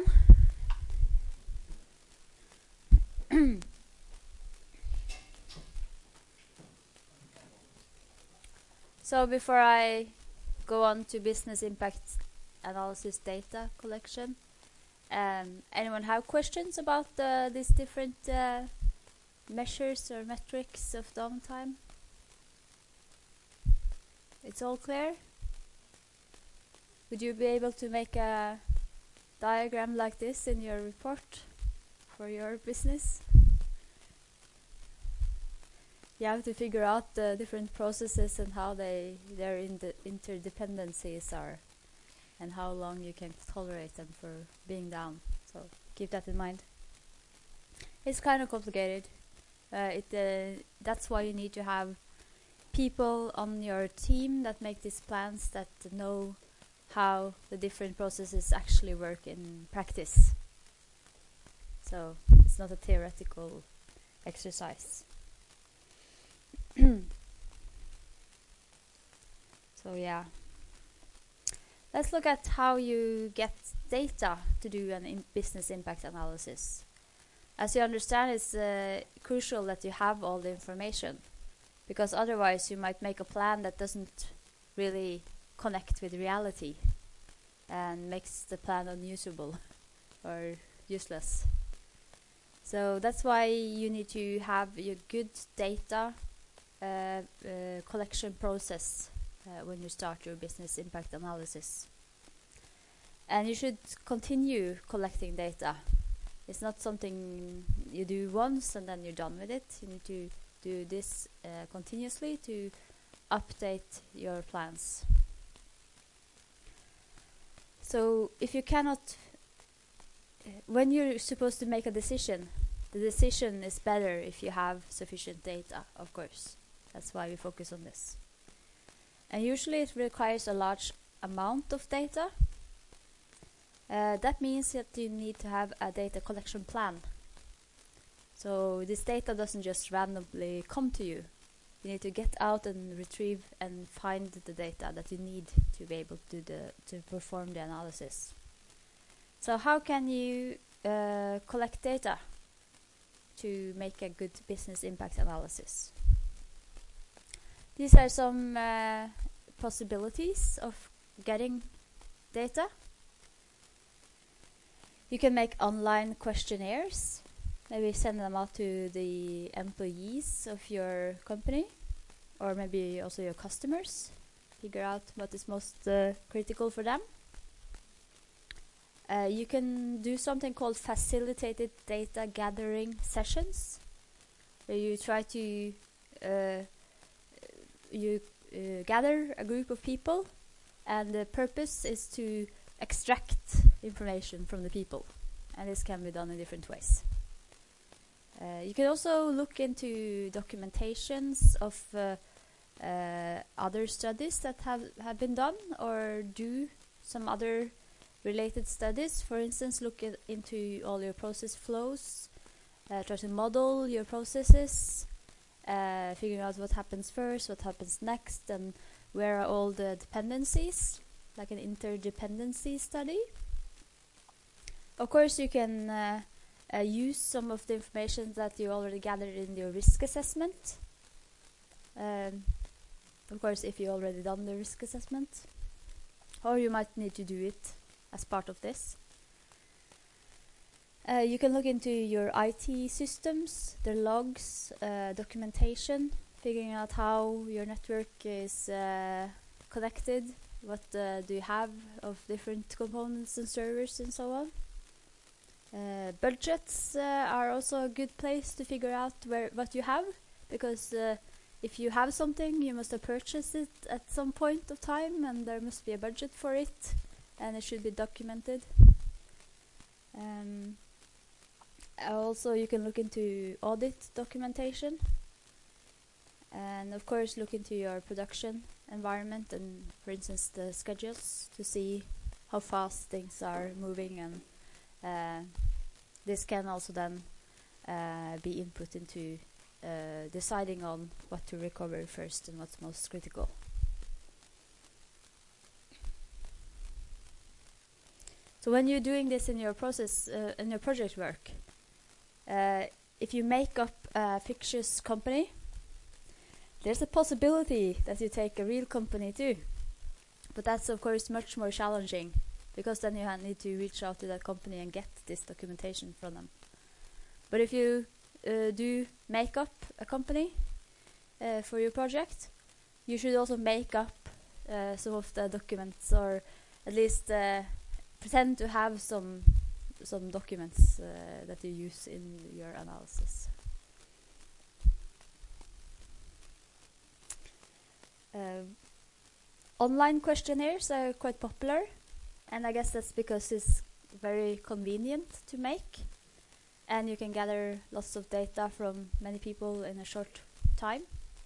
So before I go on to business impact analysis data collection, um, anyone have questions about uh, these different uh, measures or metrics of downtime? It's all clear? Would you be able to make a diagram like this in your report for your business? You have to figure out the different processes and how they their in the interdependencies are, and how long you can tolerate them for being down. So keep that in mind. It's kind of complicated. Uh, it uh, that's why you need to have people on your team that make these plans, that know how the different processes actually work in practice. So it's not a theoretical exercise. So yeah, let's look at how you get data to do an im business impact analysis. As you understand, it's uh, crucial that you have all the information, because otherwise you might make a plan that doesn't really connect with reality and makes the plan unusable or useless. So that's why you need to have your good data uh, uh, collection process uh, when you start your business impact analysis. And you should continue collecting data. It's not something you do once and then you're done with it. You need to do this uh, continuously to update your plans. So if you cannot, uh, when you're supposed to make a decision, the decision is better if you have sufficient data, of course. That's why we focus on this. And usually it requires a large amount of data. Uh, that means that you need to have a data collection plan. So this data doesn't just randomly come to you. You need to get out and retrieve and find the data that you need to be able to do the to perform the analysis. So how can you uh, collect data to make a good business impact analysis? These are some uh, possibilities of getting data. You can make online questionnaires. Maybe send them out to the employees of your company, or maybe also your customers. Figure out what is most uh, critical for them. Uh, you can do something called facilitated data gathering sessions, where you try to uh, you uh, gather a group of people, and the purpose is to extract information from the people, and this can be done in different ways. Uh, you can also look into documentations of uh, uh, other studies that have, have been done, or do some other related studies. For instance, look at, into all your process flows, uh, try to model your processes, uh, figuring out what happens first, what happens next, and where are all the dependencies, like an interdependency study. Of course, you can uh, uh, use some of the information that you already gathered in your risk assessment. Um, of course, if you already done the risk assessment, or you might need to do it as part of this. Uh, you can look into your I T systems, their logs, uh, documentation, figuring out how your network is uh, connected, what uh, do you have of different components and servers and so on. Uh, budgets uh, are also a good place to figure out where what you have, because uh, if you have something, you must have purchased it at some point of time, and there must be a budget for it, and it should be documented. Um, also, you can look into audit documentation, and of course look into your production environment and, for instance, the schedules to see how fast things are moving, and uh, this can also then uh, be input into uh, deciding on what to recover first and what's most critical. So So when you're doing this in your process, uh, in your project work, uh, if you make up a fictitious company, there's a possibility that you take a real company too. But that's of course much more challenging, because then you need to reach out to that company and get this documentation from them. But if you uh, do make up a company uh, for your project, you should also make up uh, some of the documents, or at least uh, pretend to have some some documents uh, that you use in your analysis. Uh, online questionnaires are quite popular, and I guess that's because it's very convenient to make, and you can gather lots of data from many people in a short time.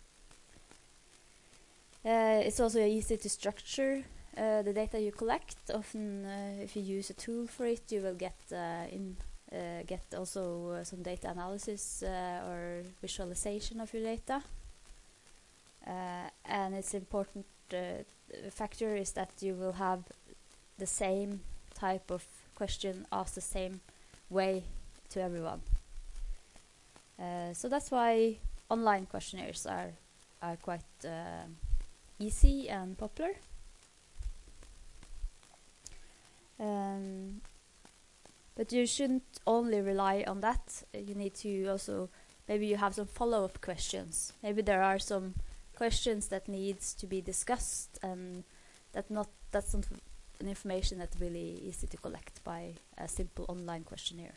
Uh, it's also easy to structure uh, the data you collect. Often, uh, if you use a tool for it, you will get uh, in uh, get also uh, some data analysis uh, or visualization of your data. Uh, and it's important uh, factor is that you will have the same type of question asked the same way to everyone. Uh, so that's why online questionnaires are are quite uh, easy and popular. Um, but you shouldn't only rely on that. Uh, you need to also, maybe you have some follow-up questions. Maybe there are some questions that needs to be discussed, and that not that's not an information that's really easy to collect by a simple online questionnaire.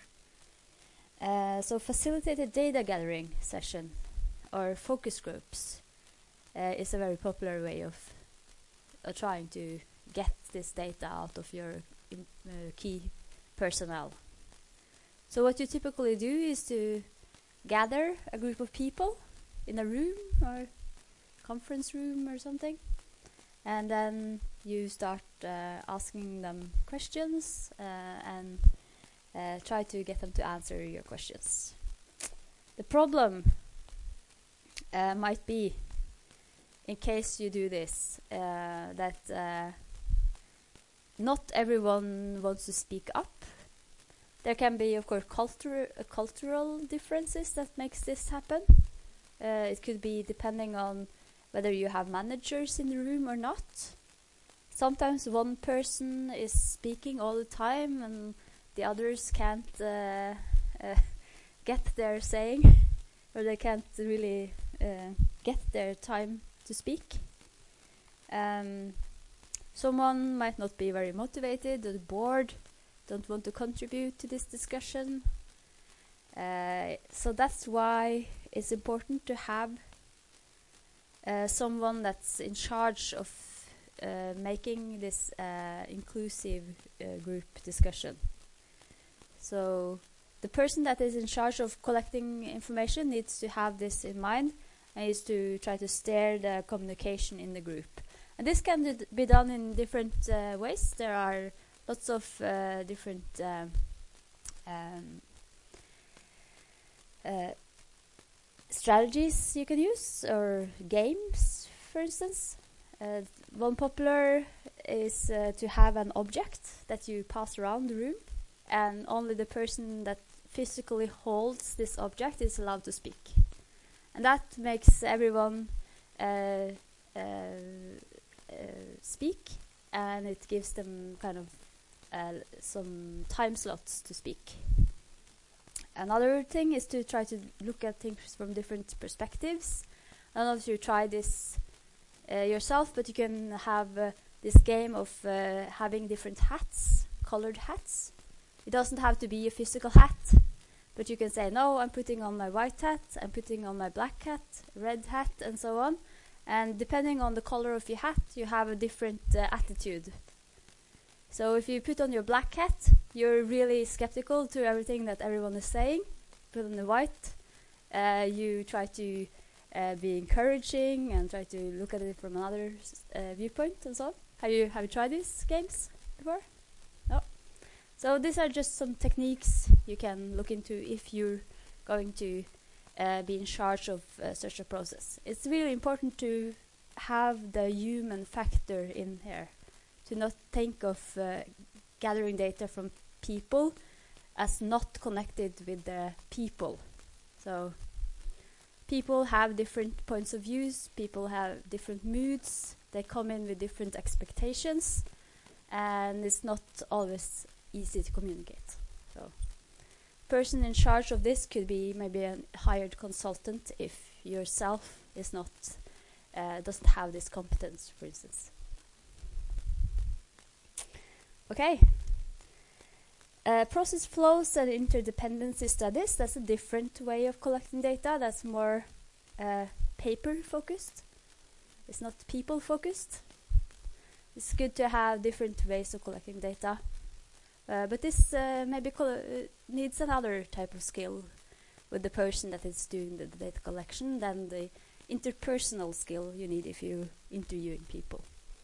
Uh, so facilitated data gathering session or focus groups uh, is a very popular way of uh, trying to get this data out of your in, uh, key personnel. So what you typically do is to gather a group of people in a room or conference room or something, and then you start uh, asking them questions uh, and uh, try to get them to answer your questions. The problem uh, might be, in case you do this, uh, that uh, not everyone wants to speak up. There can be, of course, culture, uh, cultural differences that makes this happen. Uh, it could be depending on whether you have managers in the room or not. Sometimes one person is speaking all the time and the others can't uh, uh, get their saying, or they can't really uh, get their time to speak. Um, someone might not be very motivated or bored, don't want to contribute to this discussion. Uh, so that's why it's important to have Uh, someone that's in charge of uh, making this uh, inclusive uh, group discussion. So the person that is in charge of collecting information needs to have this in mind and is to try to steer the communication in the group. And this can d be done in different uh, ways. There are lots of uh, different uh, um, uh, strategies you can use, or games, for instance. Uh, one popular is uh, to have an object that you pass around the room, and only the person that physically holds this object is allowed to speak. And that makes everyone uh, uh, uh, speak, and it gives them kind of uh, some time slots to speak. Another thing is to try to look at things from different perspectives. I don't know if you try this uh, yourself, but you can have uh, this game of uh, having different hats, colored hats. It doesn't have to be a physical hat, but you can say, no, I'm putting on my white hat, I'm putting on my black hat, red hat, and so on. And depending on the color of your hat, you have a different uh, attitude. So if you put on your black hat, you're really skeptical to everything that everyone is saying. Put on the white, uh, you try to uh, be encouraging and try to look at it from another uh, viewpoint and so on. Have you have you tried these games before? No. So these are just some techniques you can look into if you're going to uh, be in charge of uh, such a process. It's really important to have the human factor in here, to not think of uh, gathering data from people as not connected with the people. So people have different points of views, people have different moods, they come in with different expectations, and it's not always easy to communicate. So person in charge of this could be maybe a hired consultant if yourself is not uh, doesn't have this competence, for instance. Okay. Uh, process flows and interdependency studies, that's a different way of collecting data. That's more uh, paper focused. It's not people focused. It's good to have different ways of collecting data. Uh, but this uh, maybe uh, needs another type of skill with the person that is doing the data collection than the interpersonal skill you need if you're interviewing people.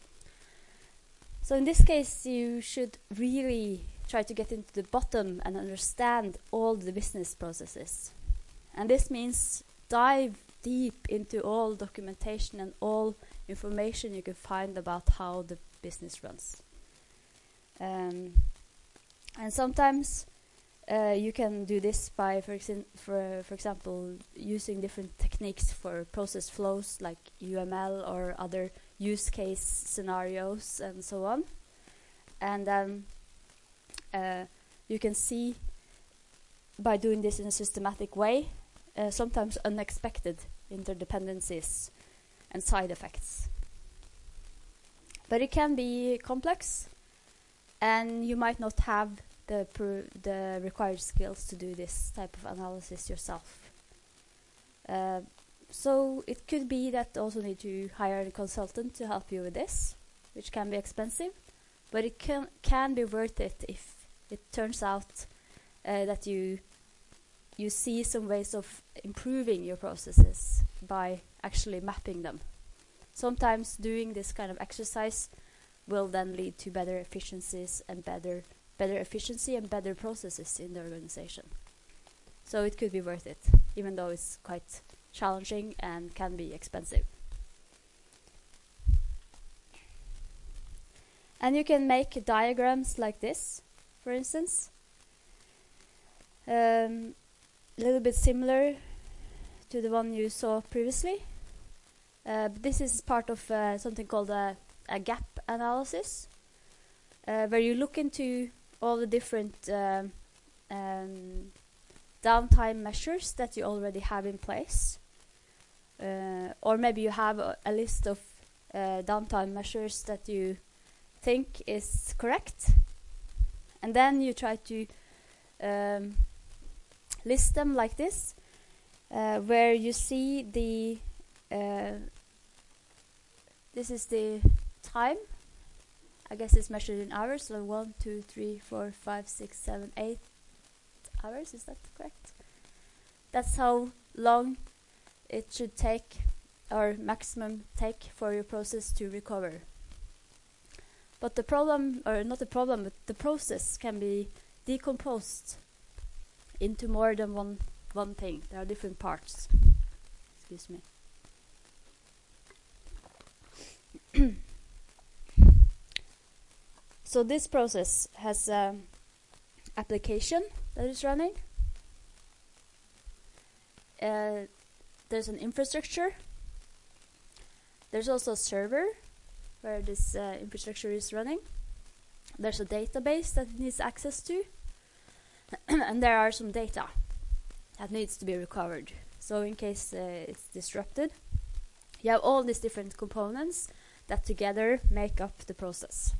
So in this case, you should really try to get into the bottom and understand all the business processes. And this means dive deep into all documentation and all information you can find about how the business runs. Um, and sometimes uh, you can do this by, for, exin- for, for example, using different techniques for process flows like U M L or other use case scenarios and so on. And then uh, you can see by doing this in a systematic way uh, sometimes unexpected interdependencies and side effects. But it can be complex, and you might not have the pr- the required skills to do this type of analysis yourself. Uh, so it could be that also need to hire a consultant to help you with this, which can be expensive, but it can can be worth it if it turns out uh, that you you see some ways of improving your processes by actually mapping them. Sometimes doing this kind of exercise will then lead to better efficiencies and better better efficiency and better processes in the organization. So it could be worth it, even though it's quite challenging and can be expensive. And you can make diagrams like this, for instance. Um, a little bit similar to the one you saw previously. Uh, but this is part of uh, something called a, a gap analysis, uh, where you look into all the different um, um, downtime measures that you already have in place. Uh, or maybe you have a, a list of uh, downtime measures that you think is correct, and then you try to um, list them like this, uh, where you see the uh, this is the time. I guess it's measured in hours, so one, two, three, four, five, six, seven, eight hours. Is that correct? That's how long it should take, or maximum take, for your process to recover. But the problem, or not the problem, but the process can be decomposed into more than one one thing. There are different parts. Excuse me. So this process has an application that is running. Uh, there's an infrastructure. There's also a server where this uh, infrastructure is running. There's a database that it needs access to. And there are some data that needs to be recovered. So in case uh, it's disrupted, you have all these different components that together make up the process.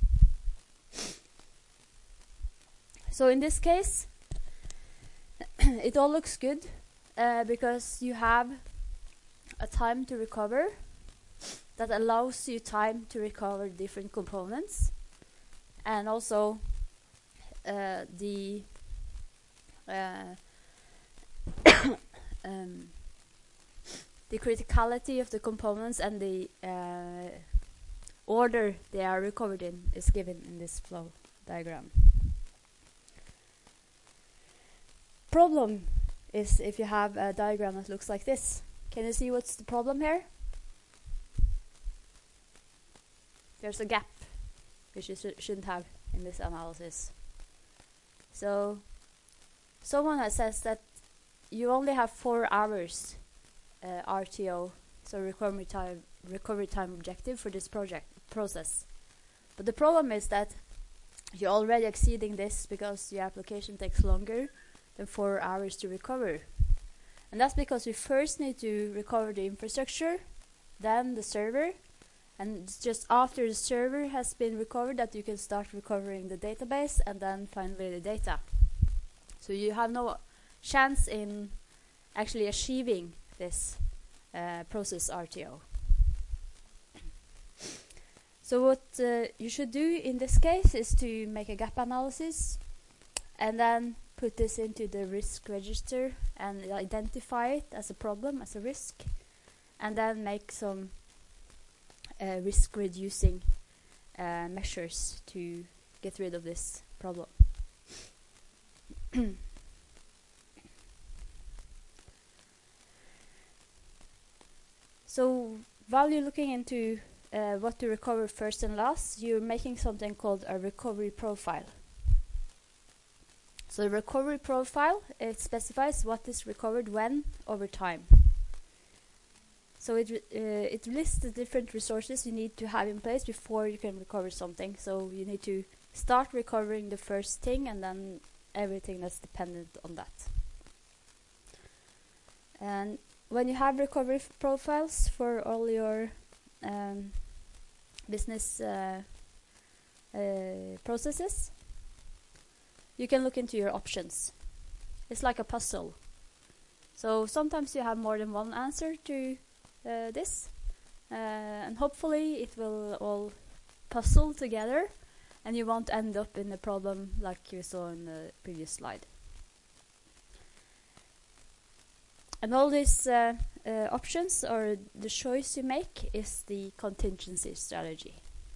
So in this case, it all looks good uh, because you have a time to recover that allows you time to recover different components, and also uh, the uh, um, the criticality of the components and the uh, order they are recovered in is given in this flow diagram. Problem is if you have a diagram that looks like this. Can you see what's the problem here? There's a gap. which you sh shouldn't have in this analysis. So someone has says that you only have four hours uh, R T O, so recovery time recovery time objective for this project process. But the problem is that you're already exceeding this because your application takes longer than four hours to recover. And that's because you first need to recover the infrastructure, then the server, and it's just after the server has been recovered that you can start recovering the database and then finally the data. So you have no chance in actually achieving this uh, process R T O. So what uh, you should do in this case is to make a gap analysis and then put this into the risk register and identify it as a problem, as a risk, and then make some uh, risk reducing uh, measures to get rid of this problem. So while you're looking into uh, what to recover first and last, you're making something called a recovery profile. So the recovery profile, it specifies what is recovered when over time. So it, uh, it lists the different resources you need to have in place before you can recover something. So you need to start recovering the first thing and then everything that's dependent on that. And when you have recovery profiles for all your um, business uh, uh, processes, you can look into your options. It's like a puzzle. So sometimes you have more than one answer to uh, this, uh, and hopefully it will all puzzle together and you won't end up in a problem like you saw in the previous slide. And all these uh, uh, options, or the choice you make, is the contingency strategy.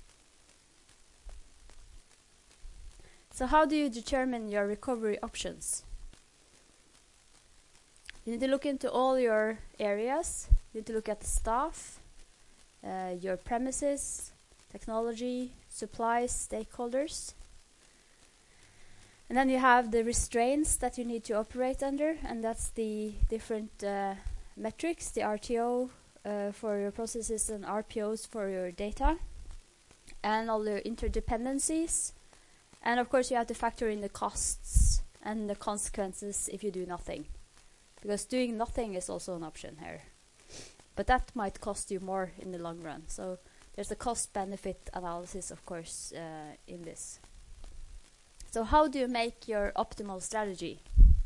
So how do you determine your recovery options? You need to look into all your areas. You need to look at the staff, uh, your premises, technology, supplies, stakeholders. And then you have the restraints that you need to operate under, and that's the different uh, metrics, the R T O uh, for your processes and R P Os for your data, and all the interdependencies. And of course you have to factor in the costs and the consequences if you do nothing. Because doing nothing is also an option here. But that might cost you more in the long run. So there's a cost-benefit analysis, of course, uh, in this. So how do you make your optimal strategy?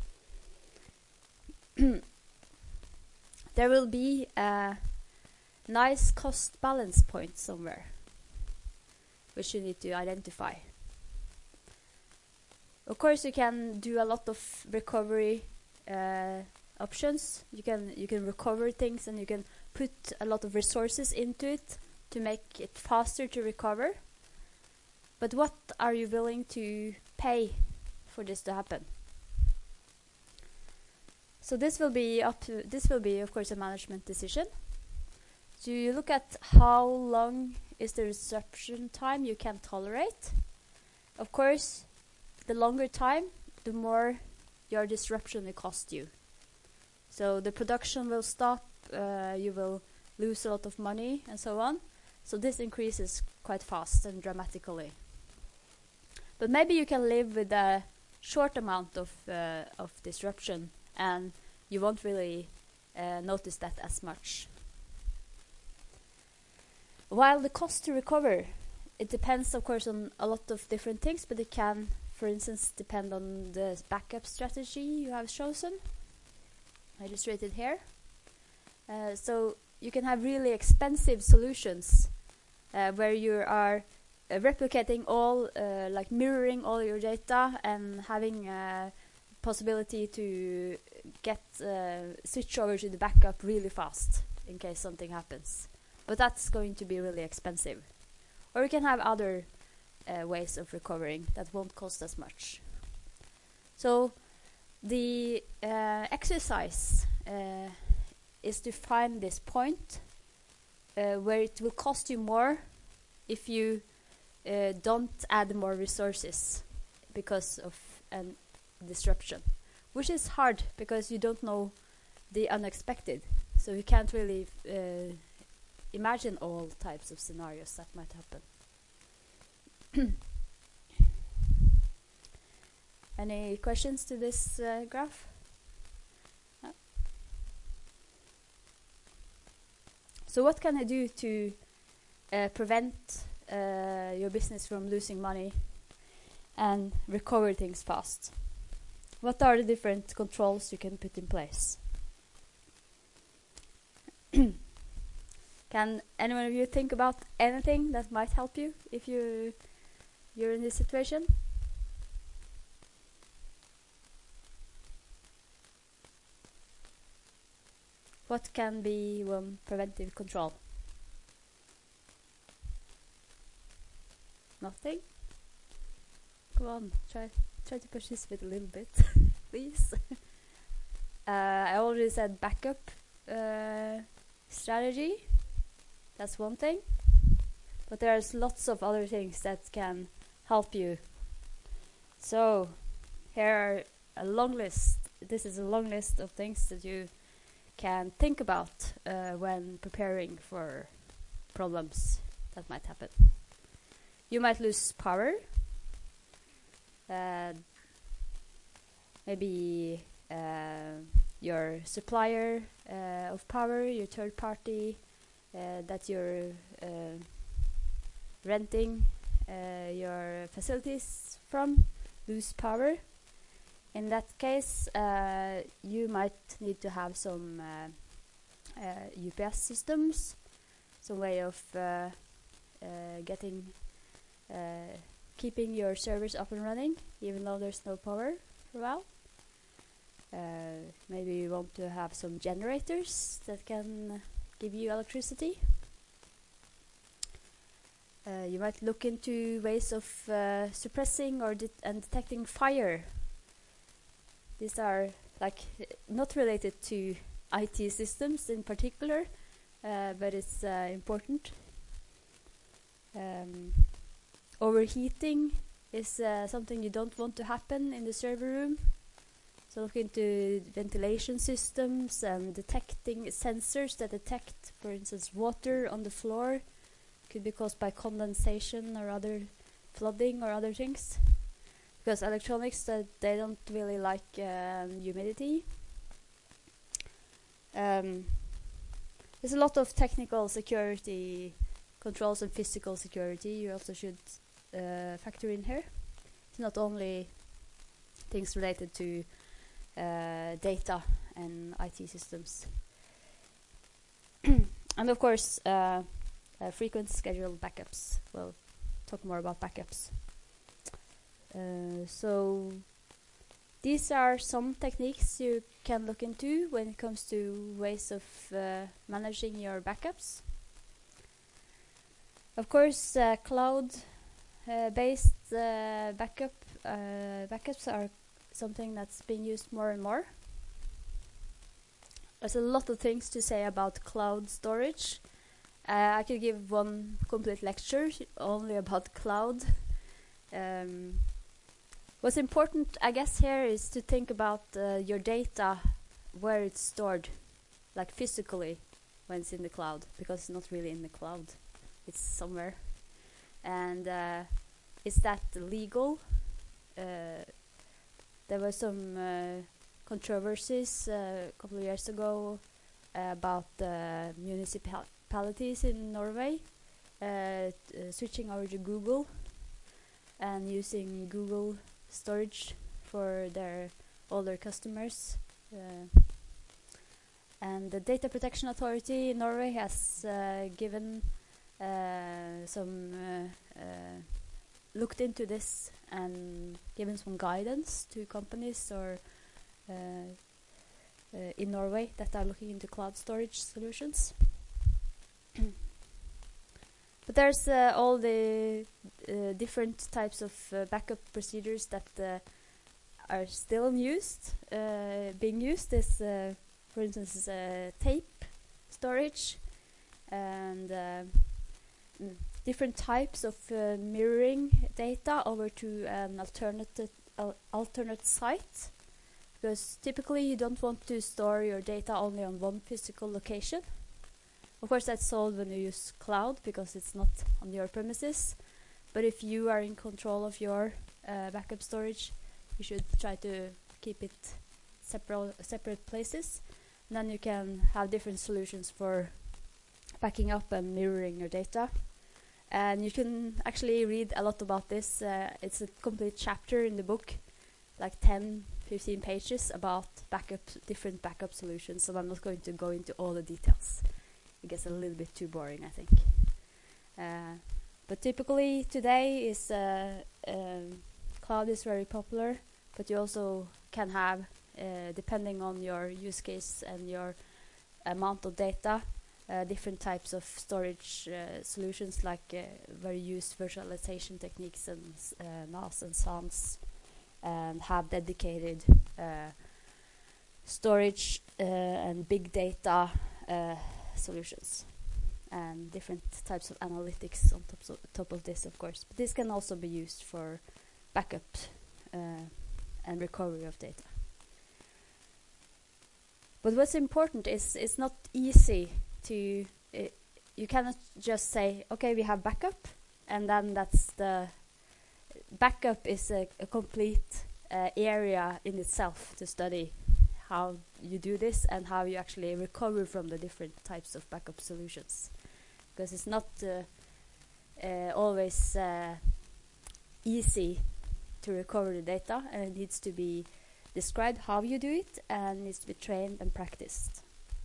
There will be a nice cost balance point somewhere, which you need to identify. Of course, you can do a lot of recovery uh, options. You can you can recover things, and you can put a lot of resources into it to make it faster to recover. But what are you willing to pay for this to happen? So this will be up to this will be of course a management decision. So you look at how long is the disruption time you can tolerate. Of course, the longer time, the more your disruption will cost you. So the production will stop, uh, you will lose a lot of money and so on. So this increases quite fast and dramatically. But maybe you can live with a short amount of, uh, of disruption and you won't really uh, notice that as much. While the cost to recover, it depends of course on a lot of different things, but it can, for instance, depend on the backup strategy you have chosen, illustrated here. Uh, so you can have really expensive solutions uh, where you are uh, replicating all, uh, like mirroring all your data and having a possibility to get uh, switch over to the backup really fast in case something happens. But that's going to be really expensive. Or you can have other uh, ways of recovering that won't cost as much. So the uh, exercise uh, is to find this point uh, where it will cost you more if you uh, don't add more resources because of an disruption, which is hard because you don't know the unexpected, so you can't really uh, imagine all types of scenarios that might happen. Any questions to this uh, graph? No? So what can I do to uh, prevent uh, your business from losing money and recover things fast? What are the different controls you can put in place? Can anyone of you think about anything that might help you if you, you're in this situation? What can be one preventive control? Nothing? Come on, try try to push this bit a little bit, please. uh, I already said backup uh, strategy. That's one thing. But there's lots of other things that can help you. So here are a long list. This is a long list of things that you can think about uh, when preparing for problems that might happen. You might lose power. Uh, maybe uh, your supplier uh, of power, your third party uh, that you're uh, renting uh, your facilities from, lose power. In that case, uh, you might need to have some uh, uh, U P S systems, some way of uh, uh, getting, uh, keeping your servers up and running, even though there's no power for a while. Uh, maybe you want to have some generators that can give you electricity. Uh, you might look into ways of uh, suppressing or det and detecting fire. These are like not related to I T systems in particular, uh, but it's uh, important. Um, overheating is uh, something you don't want to happen in the server room. So look into ventilation systems and detecting sensors that detect, for instance, water on the floor. Could be caused by condensation or other flooding or other things. Because electronics, uh, they don't really like um, humidity. Um, there's a lot of technical security controls and physical security you also should uh, factor in here. It's not only things related to uh, data and I T systems. And of course, uh, uh, frequent scheduled backups. We'll talk more about backups. Uh, so these are some techniques you can look into when it comes to ways of uh, managing your backups. Of course, uh, cloud-based uh, uh, backup uh, backups are something that's being used more and more. There's a lot of things to say about cloud storage. Uh, I could give one complete lecture only about cloud. Um, What's important, I guess, here is to think about uh, your data, where it's stored, like physically, when it's in the cloud, because it's not really in the cloud, it's somewhere. And uh, is that legal? Uh, there were some uh, controversies uh, a couple of years ago uh, about uh, municipalities in Norway uh, uh, switching over to Google and using Google storage for their all their customers, uh, and the Data Protection Authority in Norway has uh, given uh, some uh, uh, looked into this and given some guidance to companies or uh, uh, in Norway that are looking into cloud storage solutions. But there's uh, all the uh, different types of uh, backup procedures that uh, are still used, uh, being used. Is, uh, for instance, uh, tape storage, and uh, mm, different types of uh, mirroring data over to an alternative uh, alternate site, because typically you don't want to store your data only on one physical location. Of course, that's solved when you use cloud because it's not on your premises. But if you are in control of your uh, backup storage, you should try to keep it separate separate places. And then you can have different solutions for backing up and mirroring your data. And you can actually read a lot about this. Uh, it's a complete chapter in the book, like ten, fifteen pages about backup, different backup solutions. So I'm not going to go into all the details. It gets a little bit too boring, I think. Uh, but typically today is uh, um, cloud is very popular, but you also can have, uh, depending on your use case and your amount of data, uh, different types of storage uh, solutions, like uh, very used virtualization techniques and uh, N A S and S A Ns, and have dedicated uh, storage uh, and big data uh, solutions, and different types of analytics on top, so top of this, of course. But this can also be used for backup uh, and recovery of data. But what's important is it's not easy to, uh, you cannot just say, okay, we have backup, and then that's the, backup is a, a complete uh, area in itself to study how you do this and how you actually recover from the different types of backup solutions. Because it's not uh, uh, always uh, easy to recover the data, and it needs to be described how you do it, and needs to be trained and practiced.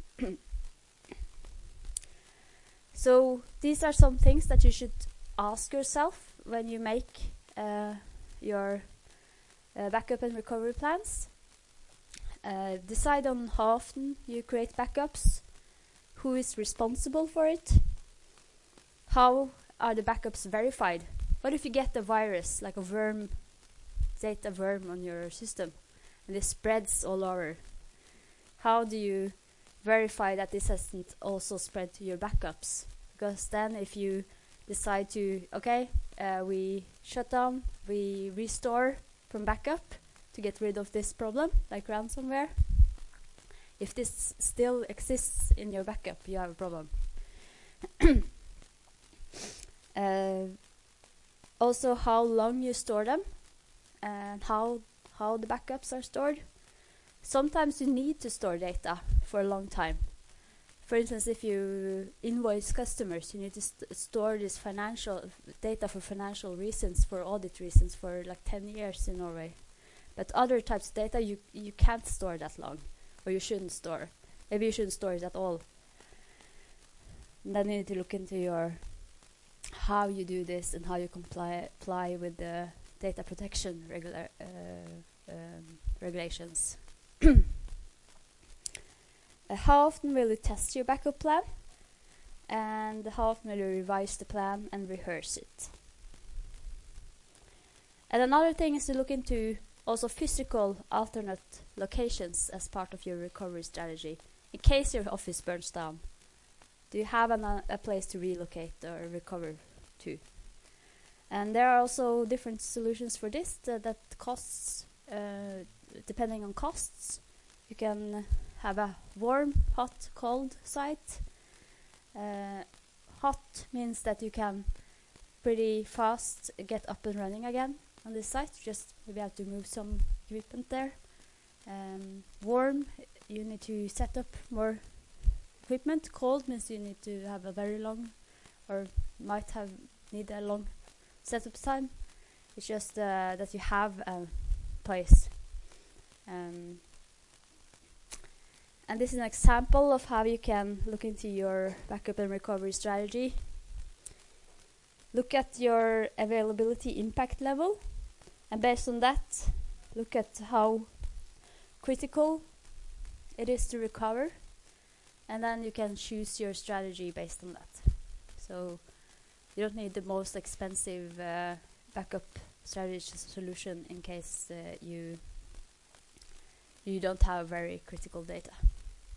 So these are some things that you should ask yourself when you make uh, your uh, backup and recovery plans. Uh, decide on how often you create backups, who is responsible for it, how are the backups verified. What if you get a virus, like a worm, data worm on your system, and it spreads all over? How do you verify that this hasn't also spread to your backups? Because then if you decide to, okay, uh, we shut down, we restore from backup to get rid of this problem, like ransomware, if this still exists in your backup, you have a problem. uh, also, how long you store them, and how how the backups are stored. Sometimes you need to store data for a long time. For instance, if you invoice customers, you need to st store this financial data for financial reasons, for audit reasons, for like ten years in Norway. But other types of data you you can't store that long, or you shouldn't store. Maybe you shouldn't store it at all. And then you need to look into your how you do this and how you comply apply with the data protection regular uh, um, regulations. Uh, how often will you test your backup plan? And how often will you revise the plan and rehearse it? And another thing is to look into also physical alternate locations as part of your recovery strategy. In case your office burns down, do you have an, uh, a place to relocate or recover to? And there are also different solutions for this uh, that costs, uh, depending on costs. You can have a warm, hot, cold site. Uh, hot means that you can pretty fast get up and running again on this site. Just maybe have to move some equipment there. Um, warm, you need to set up more equipment. Cold means you need to have a very long, or might have need a long setup time. It's just uh, that you have a place. Um, And this is an example of how you can look into your backup and recovery strategy. Look at your availability impact level, and based on that, look at how critical it is to recover, and then you can choose your strategy based on that. So you don't need the most expensive uh, backup strategy solution in case uh, you you don't have very critical data,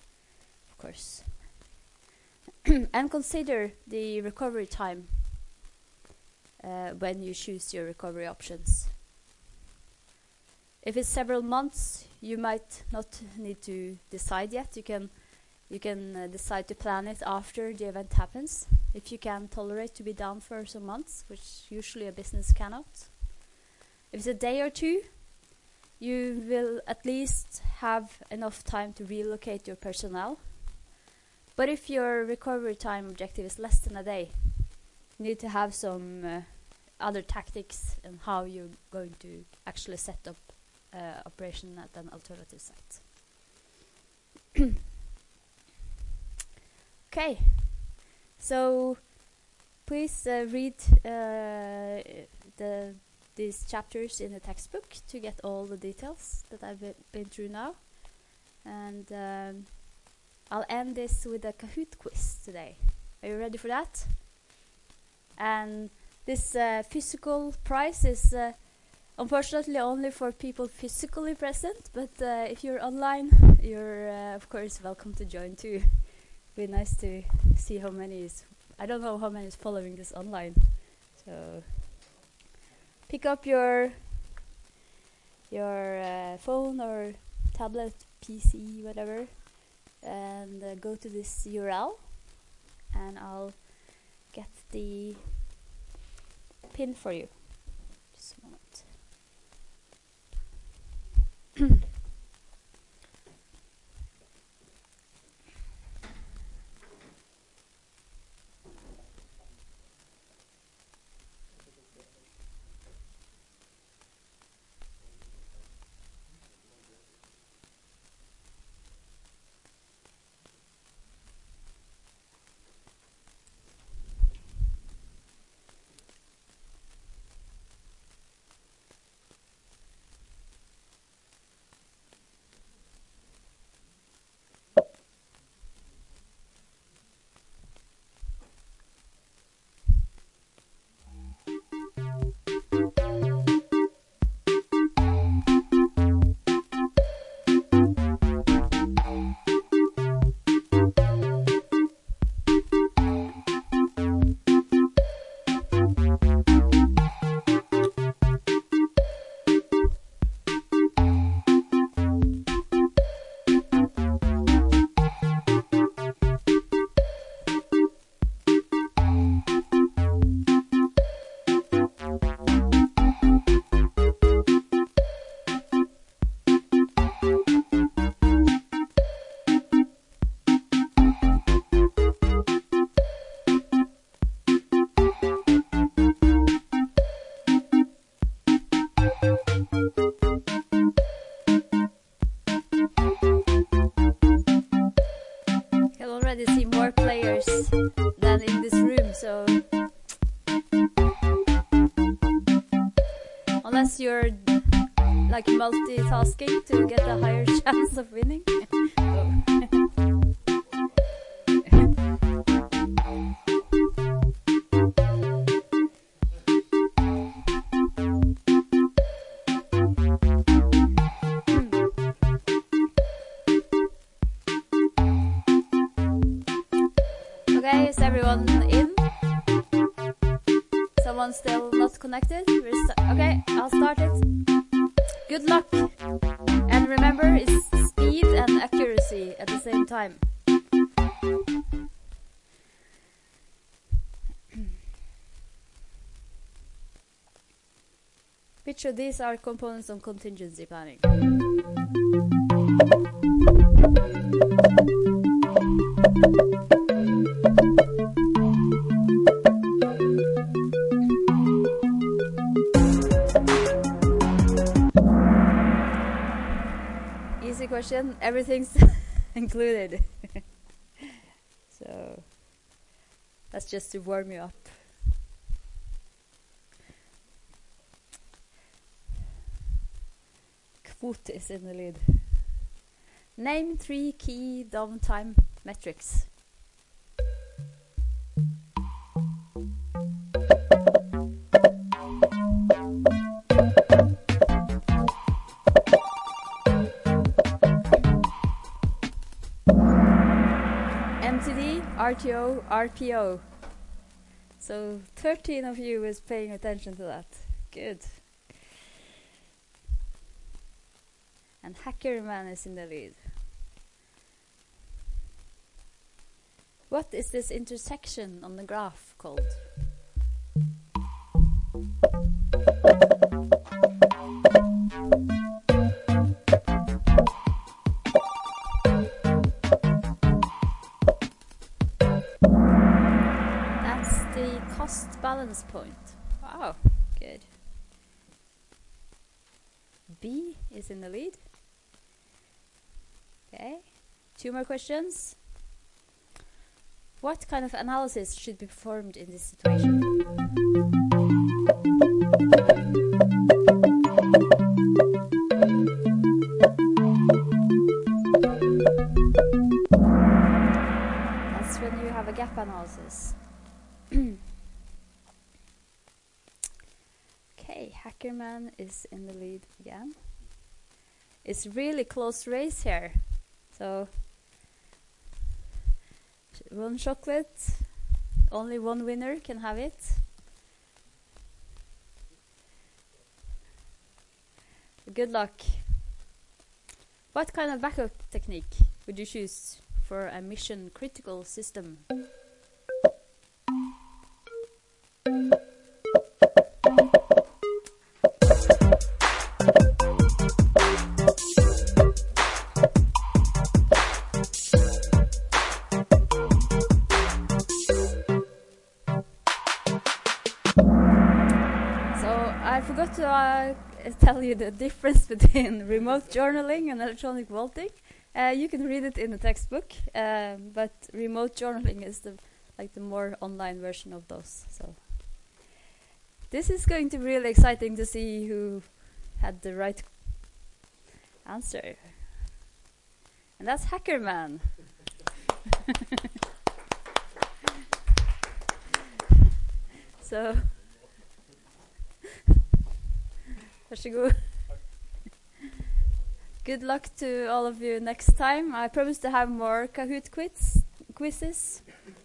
of course. And consider the recovery time. uh, when you choose your recovery options. If it's several months, you might not need to decide yet. You can you can uh, decide to plan it after the event happens, if you can tolerate to be down for some months, which usually a business cannot. If it's a day or two, you will at least have enough time to relocate your personnel. But if your recovery time objective is less than a day, you need to have some uh, other tactics and how you're going to actually set up uh, operation at an alternative site. Okay, so please uh, read uh, the these chapters in the textbook to get all the details that I've be been through now. And um, I'll end this with a Kahoot quiz today. Are you ready for that? And this uh, physical prize is uh, unfortunately only for people physically present, but uh, if you're online, you're uh, of course welcome to join too. Be nice to see how many is. I don't know how many is following this online. So pick up your your uh, phone or tablet, P C, whatever, and uh, go to this U R L, and I'll get the pin for you. Just a moment. See more players than in this room, so unless you're like multitasking to get a higher chance of winning. Okay, is everyone in? Someone still not connected? Okay, I'll start it. Good luck! And remember, it's speed and accuracy at the same time. Which of these are components of contingency planning? Easy question, everything's included. So that's just to warm you up. Quote is in the lead. Name three key downtime metrics. M T D, R T O, R P O. So thirteen of you is paying attention to that. Good. And HackerMan is in the lead. What is this intersection on the graph called? That's the cost balance point. Wow, good. B is in the lead. Okay, two more questions. What kind of analysis should be performed in this situation? That's when you have a gap analysis. Okay, HackerMan is in the lead again. It's really close race here. So one chocolate, only one winner can have it. Good luck. What kind of backup technique would you choose for a mission critical system? I forgot to uh, tell you the difference between remote journaling and electronic vaulting. Uh, you can read it in the textbook, uh, but remote journaling is the like the more online version of those. So this is going to be really exciting to see who had the right answer, and that's HackerMan. So. Good luck to all of you next time. I promise to have more Kahoot quiz quizzes.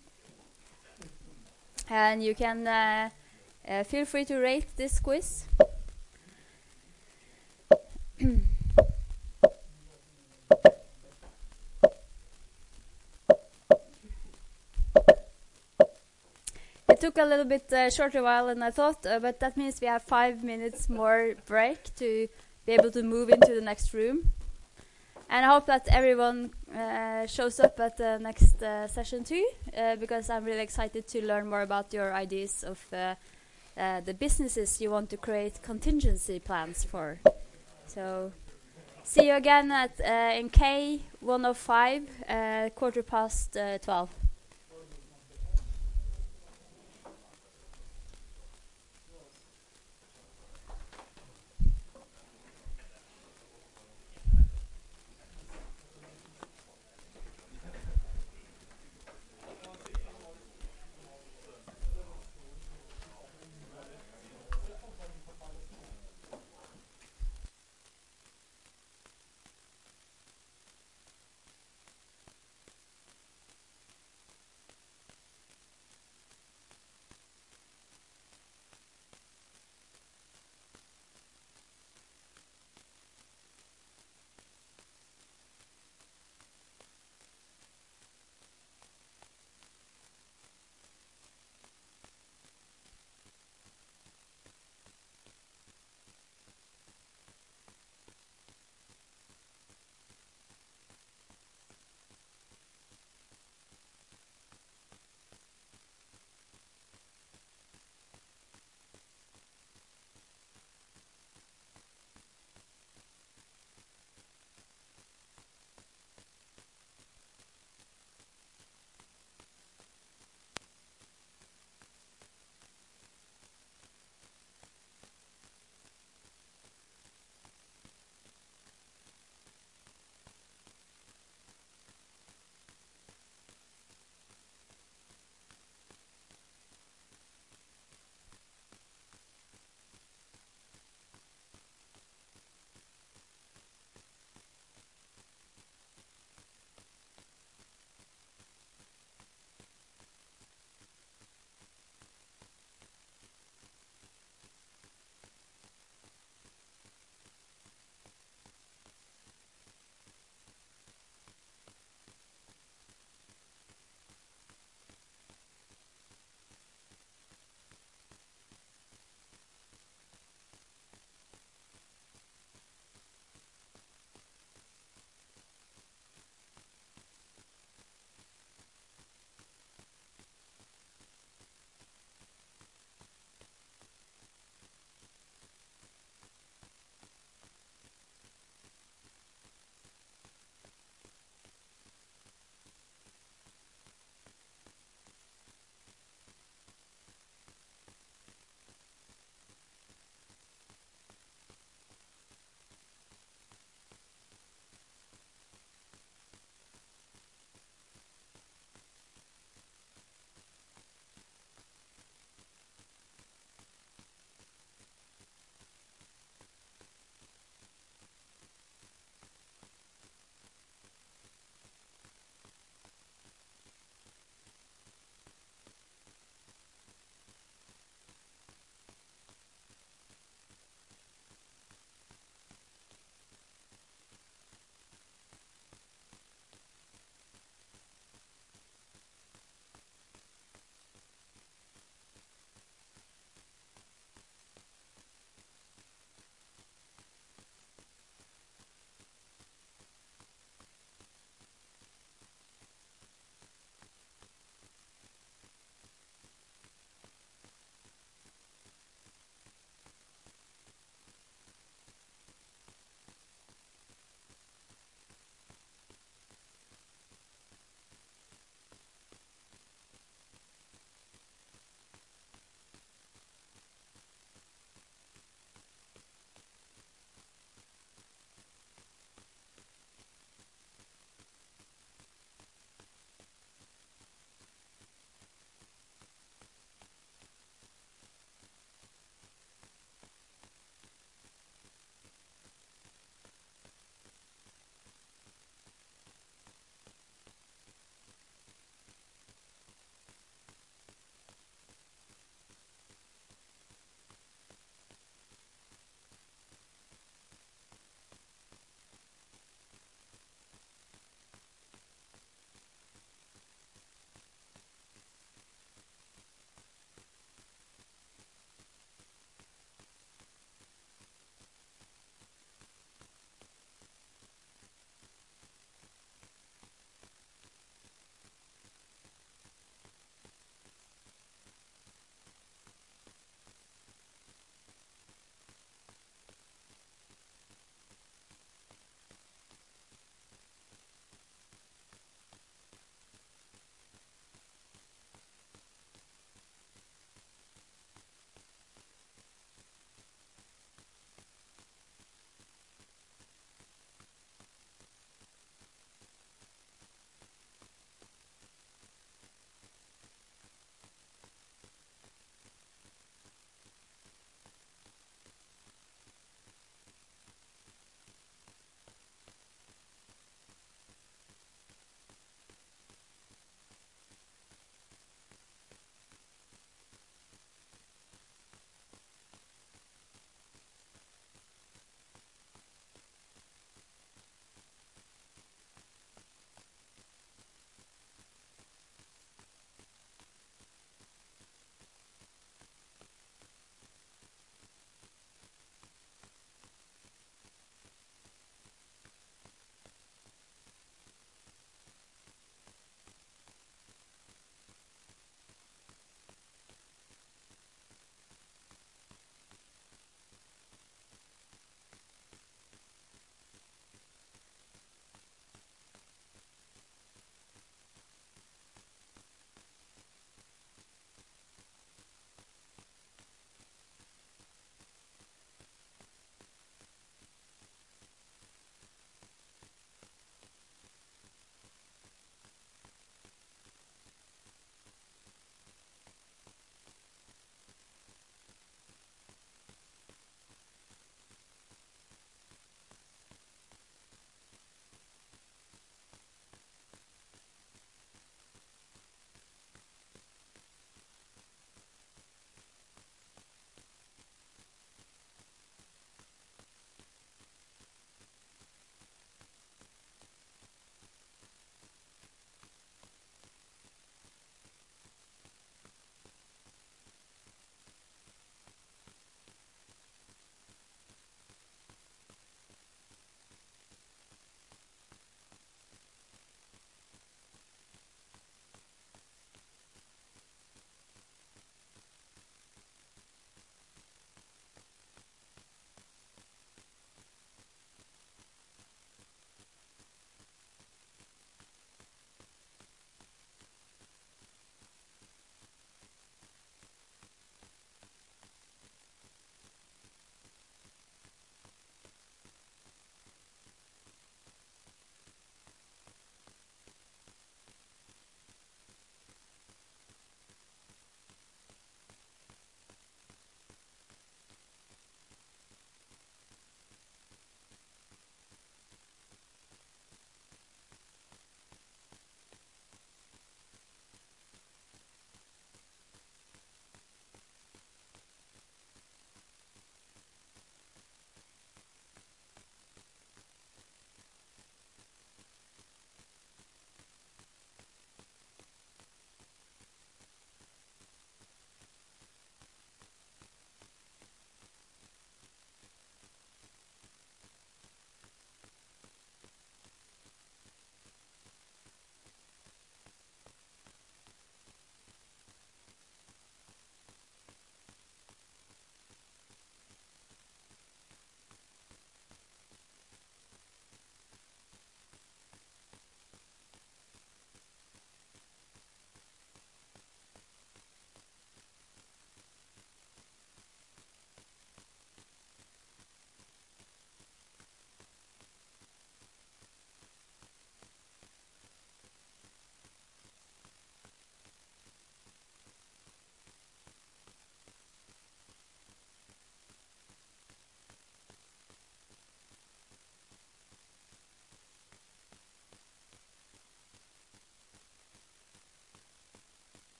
And you can uh, uh, feel free to rate this quiz. It took a little bit uh, shorter while than I thought, uh, but that means we have five minutes more break to be able to move into the next room. And I hope that everyone uh, shows up at the next uh, session too, uh, because I'm really excited to learn more about your ideas of uh, uh, the businesses you want to create contingency plans for. So see you again at uh, in K one oh five, uh, quarter past uh, twelve.